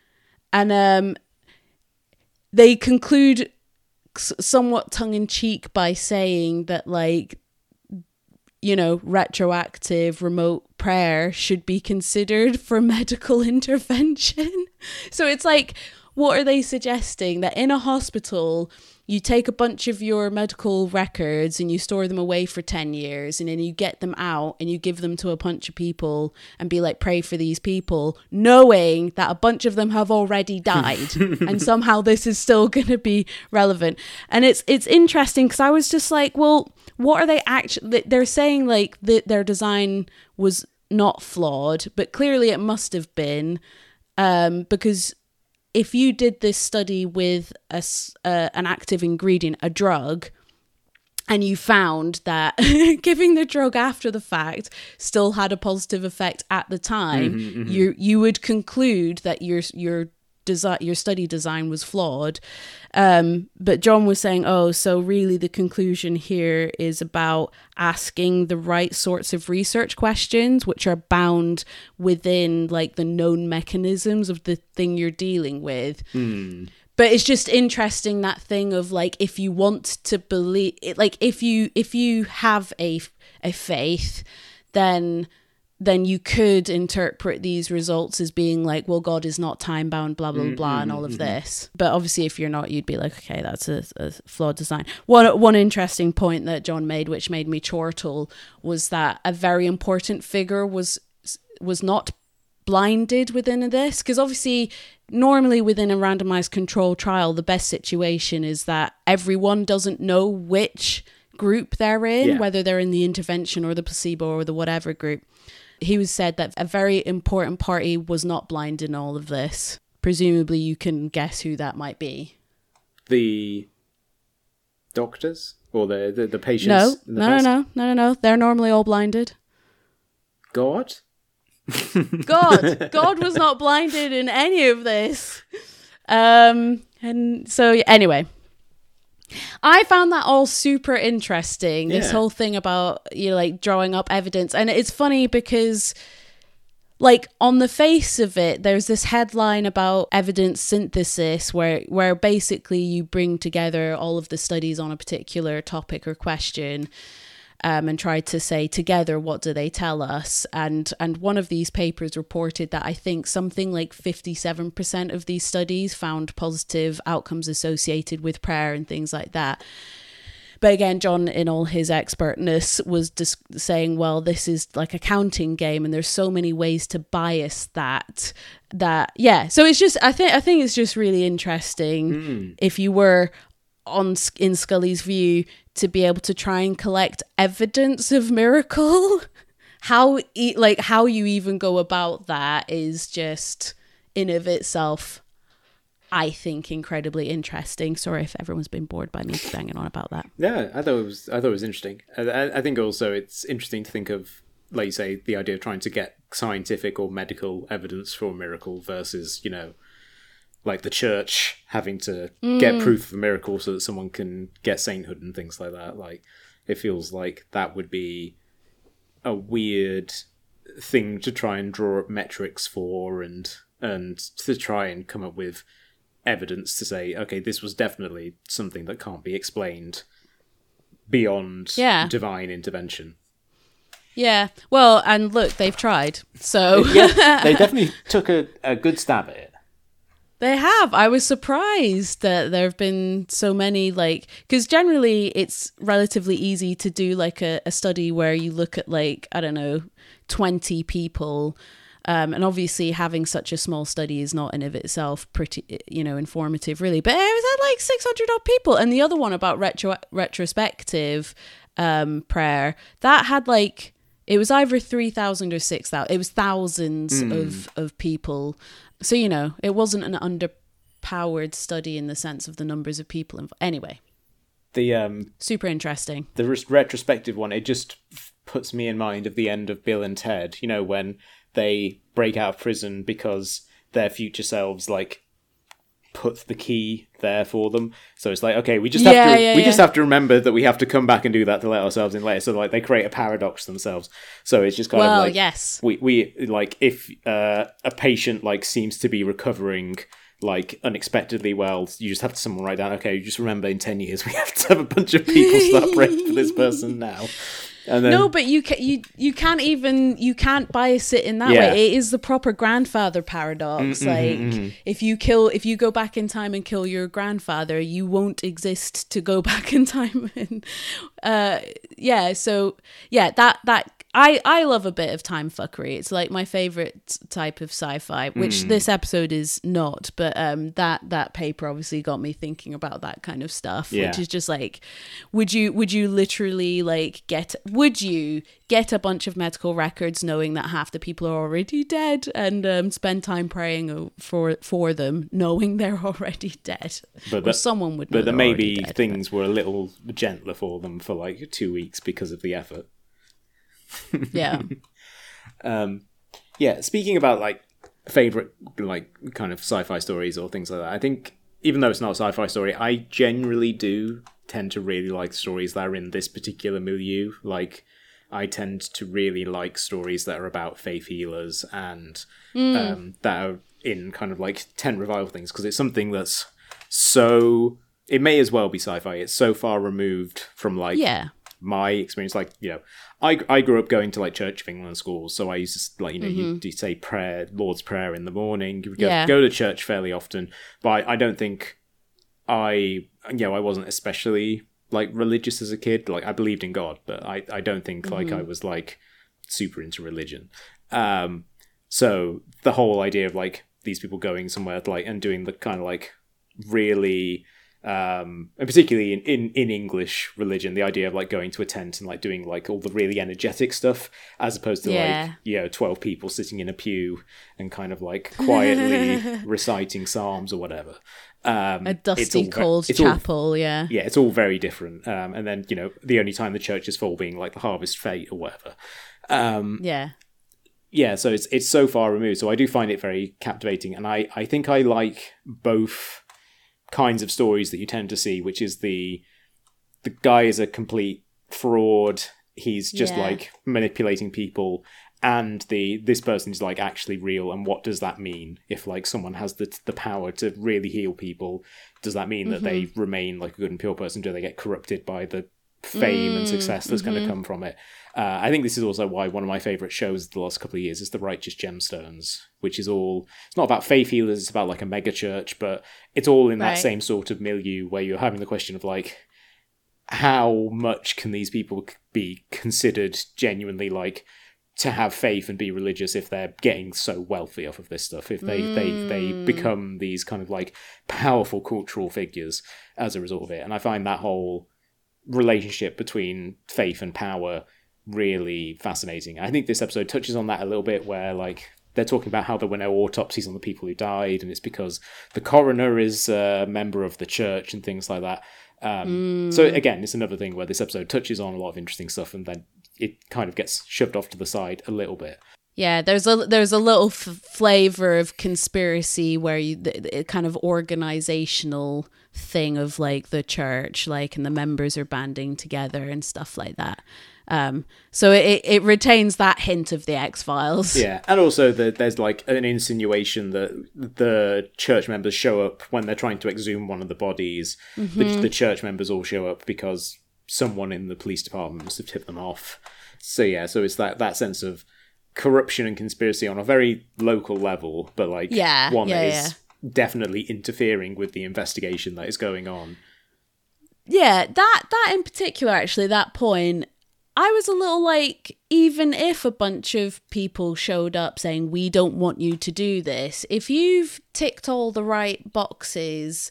And they conclude somewhat tongue-in-cheek by saying that, like, you know, retroactive remote prayer should be considered for medical intervention. So it's like, what are they suggesting? That in a hospital, you take a bunch of your medical records and you store them away for 10 years, and then you get them out and you give them to a bunch of people and be like, pray for these people, knowing that a bunch of them have already died and somehow this is still going to be relevant. And it's interesting because I was just like, well, what are they actually... They're saying like that their design was not flawed, but clearly it must have been, because if you did this study with an active ingredient, a drug, and you found that giving the drug after the fact still had a positive effect at the time, you would conclude that your study design was flawed. But John was saying, so really the conclusion here is about asking the right sorts of research questions, which are bound within like the known mechanisms of the thing you're dealing with. But it's just interesting, that thing of like, if you want to believe, like if you have a faith, then you could interpret these results as being like, well, God is not time bound, blah, blah, blah, and all of this. But obviously, if you're not, you'd be like, okay, that's a flawed design. One interesting point that John made, which made me chortle, was that a very important figure was not blinded within this. Because obviously, normally within a randomized control trial, the best situation is that everyone doesn't know which group they're in, whether they're in the intervention or the placebo or the whatever group. He was said that a very important party was not blind in all of this. Presumably you can guess who that might be. The doctors or the patients? No. They're normally all blinded. God was not blinded in any of this. And so anyway, I found that all super interesting. This whole thing about, you know, like drawing up evidence. And it's funny because, like, on the face of it, there's this headline about evidence synthesis where basically you bring together all of the studies on a particular topic or question, and try to say together, what do they tell us? And one of these papers reported that I think something like 57% of these studies found positive outcomes associated with prayer and things like that. But again, John, in all his expertness, was just saying, well, this is like a counting game and there's so many ways to bias that. So it's just, I think it's just really interesting if you were in Scully's view to be able to try and collect evidence of miracle. How you even go about that is just in of itself, I think, incredibly interesting. Sorry if everyone's been bored by me banging on about that. Yeah, I thought it was interesting. I think also it's interesting to think of, like you say, the idea of trying to get scientific or medical evidence for a miracle versus, you know, like the church having to get proof of a miracle so that someone can get sainthood and things like that. Like, it feels like that would be a weird thing to try and draw up metrics for and to try and come up with evidence to say, okay, this was definitely something that can't be explained beyond divine intervention. Yeah, well, and look, they've tried, so... Yeah, they definitely took a good stab at it. They have. I was surprised that there have been so many, like, because generally it's relatively easy to do like a study where you look at, like, I don't know, 20 people. And obviously having such a small study is not in of itself pretty, you know, informative really. But it was at like 600 odd people. And the other one about retrospective prayer, that had like, it was either 3,000 or 6,000. It was thousands of people. So, you know, it wasn't an underpowered study in the sense of the numbers of people involved. Anyway, the super interesting. The retrospective one, it just puts me in mind of the end of Bill and Ted. You know, when they break out of prison because their future selves like put the key there for them. So it's like, okay, we just have to remember that we have to come back and do that to let ourselves in later. So like they create a paradox themselves. So it's just kind of like, yes, we like if a patient like seems to be recovering like unexpectedly well, you just have to someone write down, okay, you just remember in 10 years we have to have a bunch of people start praying for this person now. And then, no, but you can't bias it in that way. It is the proper grandfather paradox. If you go back in time and kill your grandfather, you won't exist to go back in time. And that I love a bit of time fuckery. It's like my favorite type of sci-fi, which this episode is not. But that paper obviously got me thinking about that kind of stuff, which is just like, would you literally like would you get a bunch of medical records knowing that half the people are already dead and spend time praying for them knowing they're already dead? But someone would know. But maybe things were a little gentler for them for like 2 weeks because of the effort. Yeah. Speaking about like favorite like kind of sci-fi stories or things like that, I think even though it's not a sci-fi story, I generally do tend to really like stories that are in this particular milieu. Like, I tend to really like stories that are about faith healers and that are in kind of like tent revival things, because it's something that's so, it may as well be sci-fi. It's so far removed from like my experience. Like, you know, I grew up going to like Church of England schools, so I used to like, you know, you say prayer, Lord's Prayer in the morning. You would go to church fairly often, but I don't think I wasn't especially like religious as a kid. Like, I believed in God, but I don't think like I was like super into religion. So the whole idea of like these people going somewhere like and doing the kind of like really and particularly in English religion, the idea of like going to a tent and like doing like all the really energetic stuff as opposed to like 12 people sitting in a pew and kind of like quietly reciting psalms or whatever. A dusty cold chapel. It's all very different. And then the only time the church is full being like the harvest fete or whatever. So it's so far removed. So I do find it very captivating, and I think I like both kinds of stories that you tend to see, which is the guy is a complete fraud. He's just like manipulating people, and this person's like actually real. And what does that mean if like someone has the power to really heal people? Does that mean that they remain like a good and pure person? Do they get corrupted by the fame and success that's going to come from it? I think this is also why one of my favourite shows the last couple of years is The Righteous Gemstones, which is it's not about faith healers, it's about like a mega church, but it's all in that same sort of milieu where you're having the question of like, how much can these people be considered genuinely like to have faith and be religious if they're getting so wealthy off of this stuff, if they become these kind of like powerful cultural figures as a result of it. And I find that whole relationship between faith and power really fascinating. I think this episode touches on that a little bit, where like they're talking about how there were no autopsies on the people who died, and it's because the coroner is a member of the church and things like that. So again, it's another thing where this episode touches on a lot of interesting stuff, and then it kind of gets shoved off to the side a little bit. Yeah, there's a little flavor of conspiracy where the kind of organizational thing of like the church, like, and the members are banding together and stuff like that. So it retains that hint of the X-Files. Yeah, and also there's like an insinuation that the church members show up when they're trying to exhume one of the bodies. The church members all show up because someone in the police department must have tipped them off. So yeah, so it's that sense of corruption and conspiracy on a very local level, but like one that is definitely interfering with the investigation that is going on. Yeah, that in particular, actually, that point, I was a little like, even if a bunch of people showed up saying, we don't want you to do this, if you've ticked all the right boxes,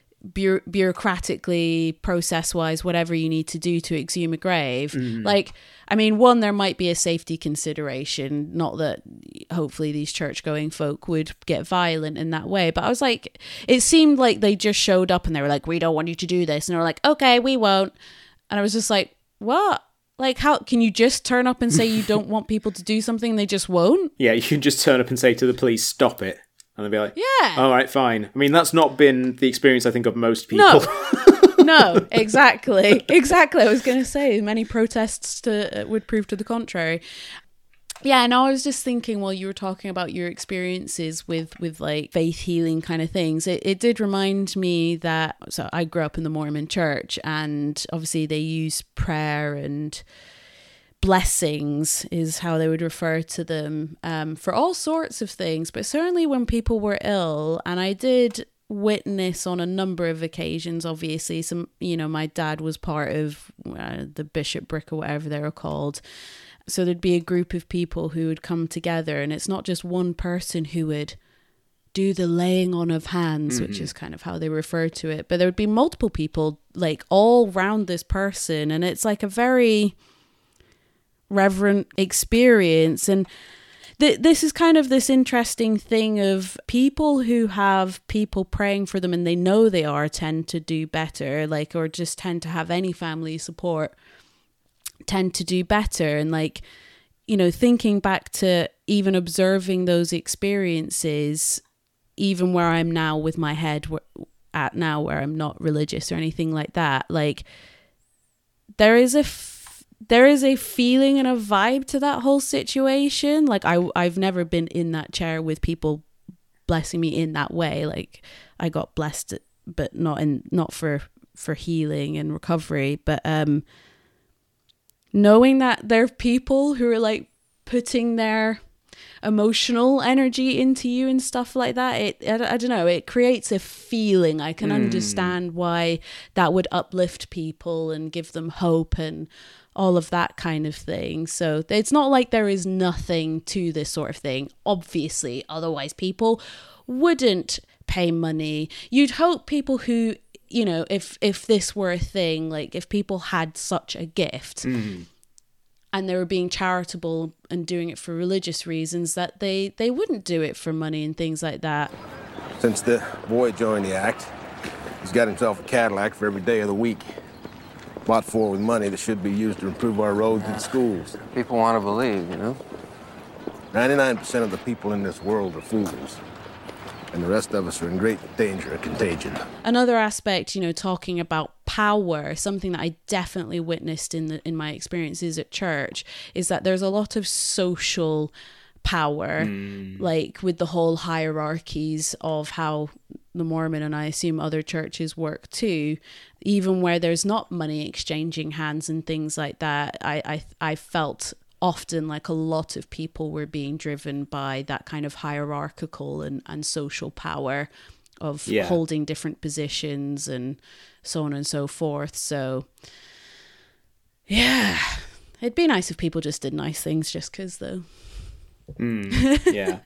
bureaucratically, process-wise, whatever you need to do to exhume a grave, like, I mean, one, there might be a safety consideration, not that hopefully these church-going folk would get violent in that way, but I was like, it seemed like they just showed up and they were like, we don't want you to do this, and they were like, okay, we won't, and I was just like, what? Like, how can you just turn up and say you don't want people to do something and they just won't? Yeah, you can just turn up and say to the police, stop it. And they'll be like, yeah, all right, fine. I mean, that's not been the experience, I think, of most people. No, exactly. I was going to say, many protests would prove to the contrary. Yeah, and I was just thinking while you were talking about your experiences with like faith healing kind of things, it did remind me that, so I grew up in the Mormon church, and obviously they use prayer and blessings is how they would refer to them for all sorts of things, but certainly when people were ill. And I did witness on a number of occasions, obviously, some, my dad was part of the bishopric or whatever they were called. So there'd be a group of people who would come together, and it's not just one person who would do the laying on of hands, which is kind of how they refer to it, but there would be multiple people like all round this person, and it's like a very reverent experience. And this is kind of this interesting thing of people who have people praying for them and they know they tend to do better, like, or just tend to have any family support, tend to do better. And like, thinking back to even observing those experiences, even where I'm now with my head where I'm not religious or anything like that, like there is a feeling and a vibe to that whole situation. Like I've never been in that chair with people blessing me in that way. Like I got blessed, but not for healing and recovery, but knowing that there are people who are like putting their emotional energy into you and stuff like that. I don't know, it creates a feeling. I can understand why that would uplift people and give them hope and all of that kind of thing. So it's not like there is nothing to this sort of thing, obviously, otherwise people wouldn't pay money. You'd hope people who, you know, if this were a thing, like if people had such a gift and they were being charitable and doing it for religious reasons, that they wouldn't do it for money and things like that. Since the boy joined the act, he's got himself a Cadillac for every day of the week. Bought for with money that should be used to improve our roads and schools. People want to believe, you know? 99% of the people in this world are fools. And the rest of us are in great danger of contagion. Another aspect, you know, talking about power, something that I definitely witnessed in my experiences at church, is that there's a lot of social power, like with the whole hierarchies of how the Mormon and I assume other churches work too. Even where there's not money exchanging hands and things like that, I felt often like a lot of people were being driven by that kind of hierarchical and social power of holding different positions and so on and so forth. So yeah, it'd be nice if people just did nice things just because though. Yeah.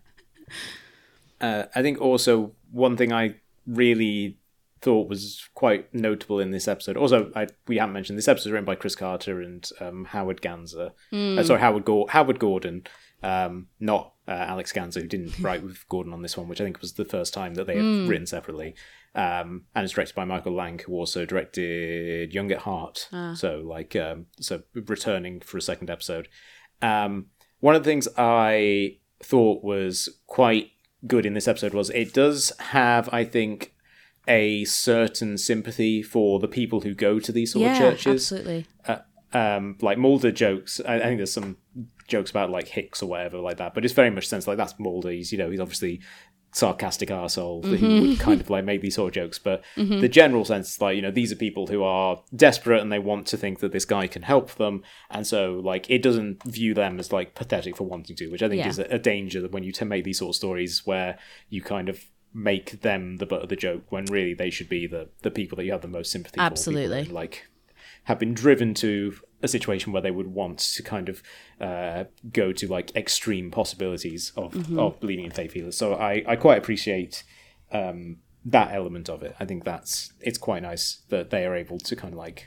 I think also one thing I really thought was quite notable in this episode. Also, we haven't mentioned this episode is written by Chris Carter and Howard Ganzer. Howard Gordon, not Alex Ganzer, who didn't write with Gordon on this one, which I think was the first time that they had written separately. And it's directed by Michael Lang, who also directed Young at Heart. So returning for a second episode. One of the things I thought was quite good in this episode was it does have, I think, a certain sympathy for the people who go to these sort of churches. Absolutely. Like Mulder jokes, I think there's some jokes about like Hicks or whatever like that, but it's very much sense like that's Mulder. He's obviously sarcastic arsehole who would kind of like make these sort of jokes, but the general sense is like, these are people who are desperate and they want to think that this guy can help them, and so like it doesn't view them as like pathetic for wanting to, which I think is a danger that when you make these sort of stories where you kind of make them the butt of the joke when really they should be the people that you have the most sympathy for. Absolutely. People who, like, have been driven to a situation where they would want to kind of go to like extreme possibilities of believing in faith healers. So I quite appreciate that element of it. I think it's quite nice that they are able to kind of like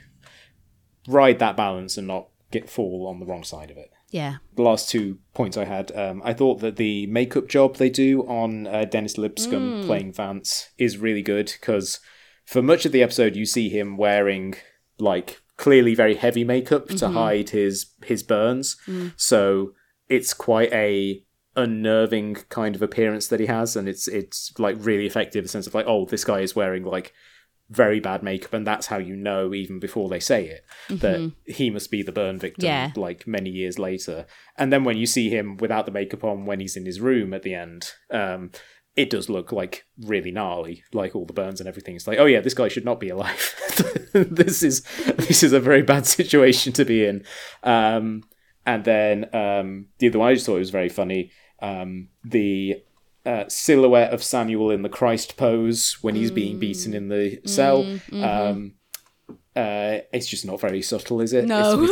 ride that balance and not fall on the wrong side of it. Yeah. The last 2 points I had, I thought that the makeup job they do on Dennis Lipscomb playing Vance is really good, because for much of the episode you see him wearing like clearly very heavy makeup to hide his burns. So it's quite a unnerving kind of appearance that he has, and it's like really effective in the sense of like, oh, this guy is wearing like very bad makeup, and that's how you know, even before they say it, that he must be the burn victim like many years later. And then when you see him without the makeup on when he's in his room at the end, it does look like really gnarly, like all the burns and everything. It's like, oh yeah, this guy should not be alive. this is a very bad situation to be in. And then the other one, I just thought it was very funny. The silhouette of Samuel in the Christ pose when he's being beaten in the cell. It's just not very subtle, is it? No.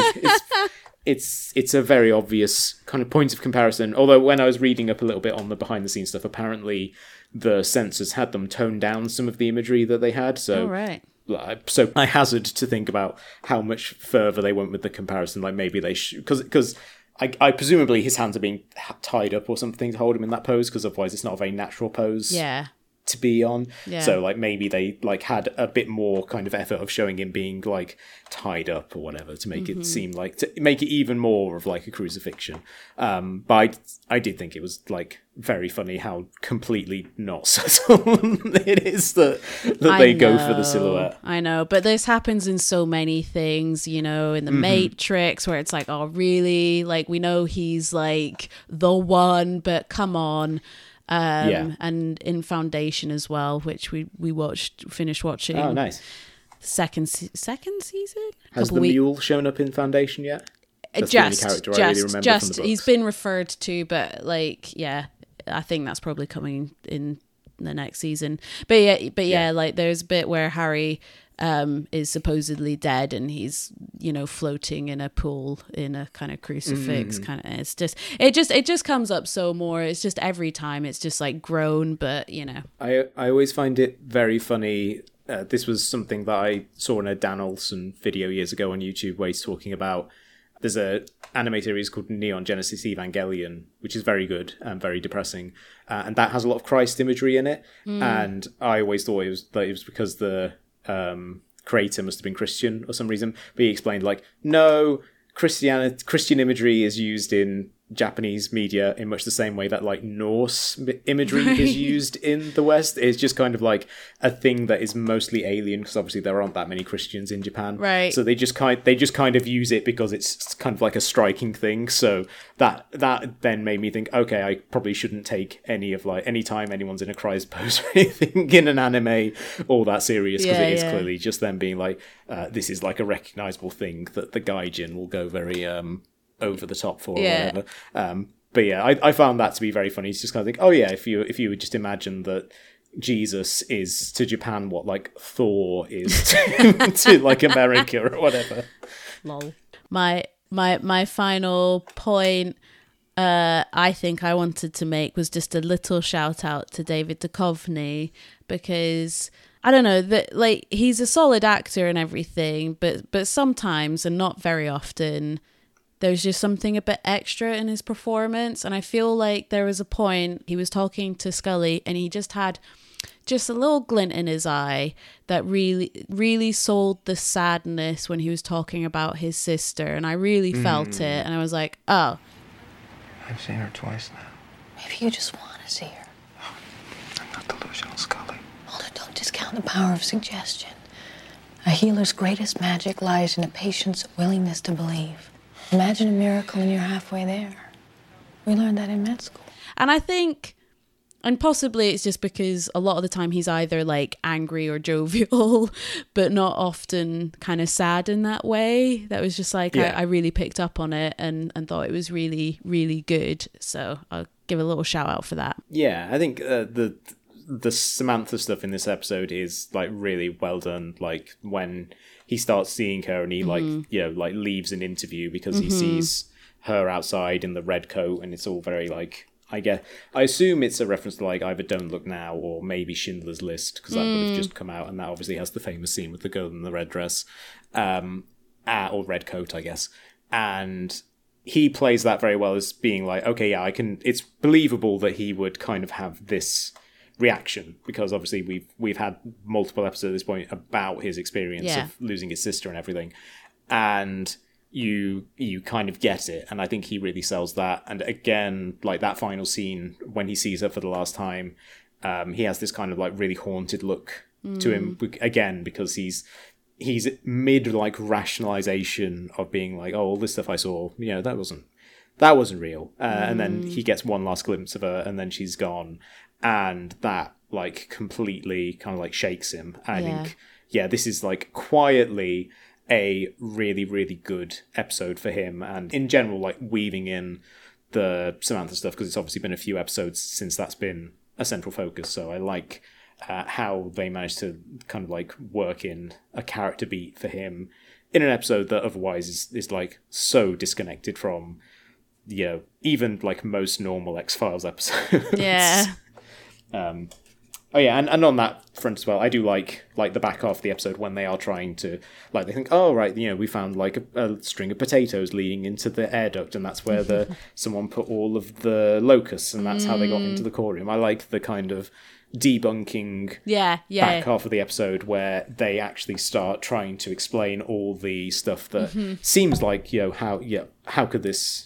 It's a very obvious kind of point of comparison. Although when I was reading up a little bit on the behind the scenes stuff, apparently the censors had them tone down some of the imagery that they had. So, so I hazard to think about how much further they went with the comparison. Like maybe they should, because I presumably his hands are being tied up or something to hold him in that pose, because otherwise it's not a very natural pose. Yeah. To be on. Yeah. So like maybe they like had a bit more kind of effort of showing him being like tied up or whatever to make it seem like, to make it even more of like a crucifixion. But I did think it was like very funny how completely not subtle it is that they go for the silhouette. I know, but this happens in so many things, in the Matrix, where it's like, oh really, like we know he's like the one, but come on. And in Foundation as well, which we finished watching. Oh, nice. Second season? Has the mule shown up in Foundation yet? That's the only character I really remember from the books. He's been referred to, but like, yeah, I think that's probably coming in the next season. But yeah, like there's a bit where Harry is supposedly dead and he's, you know, floating in a pool in a kind of crucifix kind of. It just comes up so more. It's just every time it's just like grown, but you know. I always find it very funny. This was something that I saw in a Dan Olsen video years ago on YouTube where he's talking about, there's a anime series called Neon Genesis Evangelion, which is very good and very depressing. And that has a lot of Christ imagery in it. And I always thought it was because the creator must have been Christian or some reason. But he explained, like, no, Christian imagery is used in Japanese media in much the same way that like Norse imagery is used in the West. It's just kind of like a thing that is mostly alien because obviously there aren't that many Christians in Japan, right? So they just kind of use it because it's kind of like a striking thing. So that then made me think, okay, I probably shouldn't take any time anyone's in a Christ pose or anything in an anime all that serious, because it is clearly just them being like, this is like a recognizable thing that the gaijin will go very over the top for or whatever. But yeah, I found that to be very funny. It's just kind of think, oh yeah, if you would just imagine that Jesus is to Japan what like Thor is to like America or whatever. Lol. My final point I think I wanted to make was just a little shout out to David Duchovny, because I don't know, that like he's a solid actor and everything, but sometimes, and not very often, there's just something a bit extra in his performance. And I feel like there was a point he was talking to Scully and he just had just a little glint in his eye that really, really sold the sadness when he was talking about his sister. And I really felt it. And I was like, oh. I've seen her twice now. Maybe you just want to see her. I'm not delusional, Scully. Mulder, don't discount the power of suggestion. A healer's greatest magic lies in a patient's willingness to believe. Imagine a miracle and you're halfway there. We learned that in med school. And I think, and possibly it's just because a lot of the time he's either like angry or jovial, but not often kind of sad in that way. That was just like, I really picked up on it and thought it was really, really good. So I'll give a little shout out for that. Yeah, I think the Samantha stuff in this episode is like really well done. Like when he starts seeing her and he like, you know, like leaves an interview because he sees her outside in the red coat, and it's all very like, I assume it's a reference to like either Don't Look Now or maybe Schindler's List, because that would have just come out, and that obviously has the famous scene with the girl in the red dress, or red coat, I guess. And he plays that very well as being like, okay, yeah, it's believable that he would kind of have this reaction, because obviously we've had multiple episodes at this point about his experience of losing his sister and everything, and you kind of get it, and I think he really sells that. And again, like that final scene when he sees her for the last time, he has this kind of like really haunted look to him again, because he's mid like rationalization of being like, oh, all this stuff I saw, you know, that wasn't real, and then he gets one last glimpse of her and then she's gone. And that like completely kind of like shakes him. I think, this is like quietly a really, really good episode for him. And in general, like weaving in the Samantha stuff, because it's obviously been a few episodes since that's been a central focus. So I like how they managed to kind of like work in a character beat for him in an episode that otherwise is like so disconnected from, you know, even like most normal X-Files episodes. Yeah. And on that front as well, I do like the back half of the episode when they are trying to, like, they think, oh right, you know, we found like a string of potatoes leading into the air duct, and that's where someone put all of the locusts, and that's how they got into the core room. I like the kind of debunking back half of the episode where they actually start trying to explain all the stuff that seems like, you know, how could this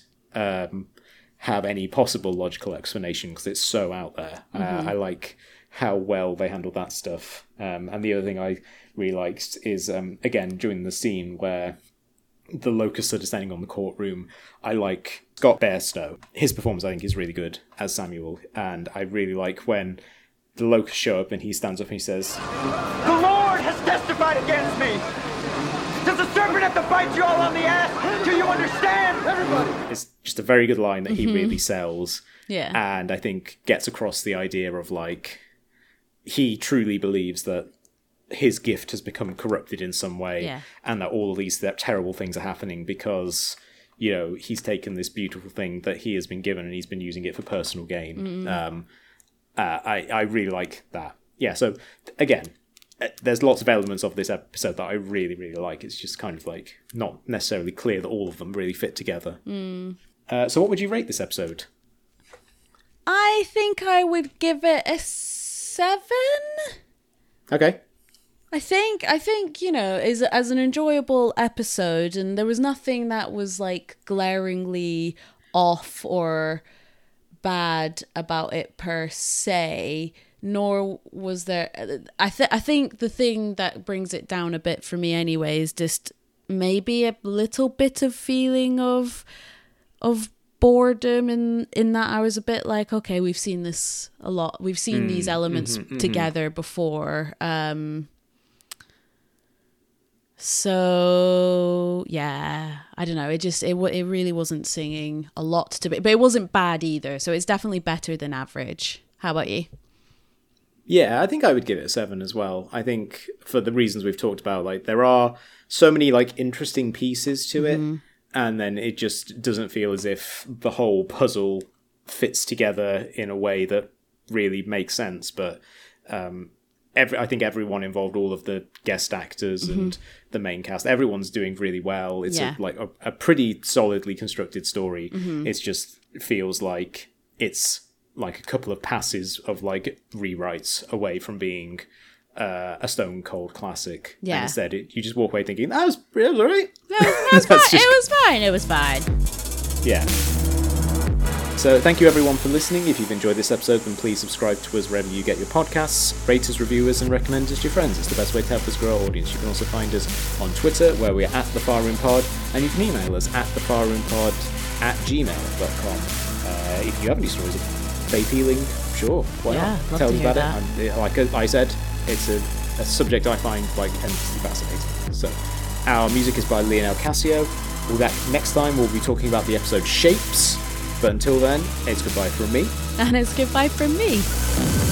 have any possible logical explanation, because it's so out there. I like how well they handled that stuff. And the other thing I really liked is, again, during the scene where the locusts are descending on the courtroom, I like Scott Bairstow. His performance, I think, is really good as Samuel. And I really like when the locusts show up and he stands up and he says, "The Lord has testified against me. Does the serpent have to bite you all on the ass till you understand, everybody. It's just a very good line that he really sells. Yeah. And I think gets across the idea of like, he truly believes that his gift has become corrupted in some way, and that all of these terrible things are happening because, you know, he's taken this beautiful thing that he has been given and he's been using it for personal gain. I really like that. Yeah, so again, there's lots of elements of this episode that I really, really like. It's just kind of like not necessarily clear that all of them really fit together. So what would you rate this episode? I think I would give it a 7. Okay. I think, you know, as an enjoyable episode, and there was nothing that was like glaringly off or bad about it per se, nor was there. I think the thing that brings it down a bit for me anyway is just maybe a little bit of feeling of boredom in that I was a bit like, okay, we've seen this a lot. We've seen these elements together before. So yeah, I don't know. It really wasn't singing a lot to me, but it wasn't bad either. So it's definitely better than average. How about you? Yeah, I think I would give it a 7 as well. I think for the reasons we've talked about, like there are so many like interesting pieces to it, and then it just doesn't feel as if the whole puzzle fits together in a way that really makes sense. But I think everyone involved, all of the guest actors and the main cast, everyone's doing really well. It's a pretty solidly constructed story. It's just feels like it's like a couple of passes of like rewrites away from being a stone cold classic. Yeah. And instead, you just walk away thinking, that was all right. It was fine. Yeah. So thank you everyone for listening. If you've enjoyed this episode, then please subscribe to us wherever you get your podcasts, rate us, review us, and recommend us to your friends. It's the best way to help us grow our audience. You can also find us on Twitter, where we're at The Far Room Pod, and you can email us at thefarroompod@gmail.com. If you have any stories of faith healing, sure, why not? Tell us about it. Like I said, it's a subject I find like endlessly fascinating. So our music is by Lionel Casio. Next time we'll be talking about the episode Shapes. But until then, it's goodbye from me. And it's goodbye from me.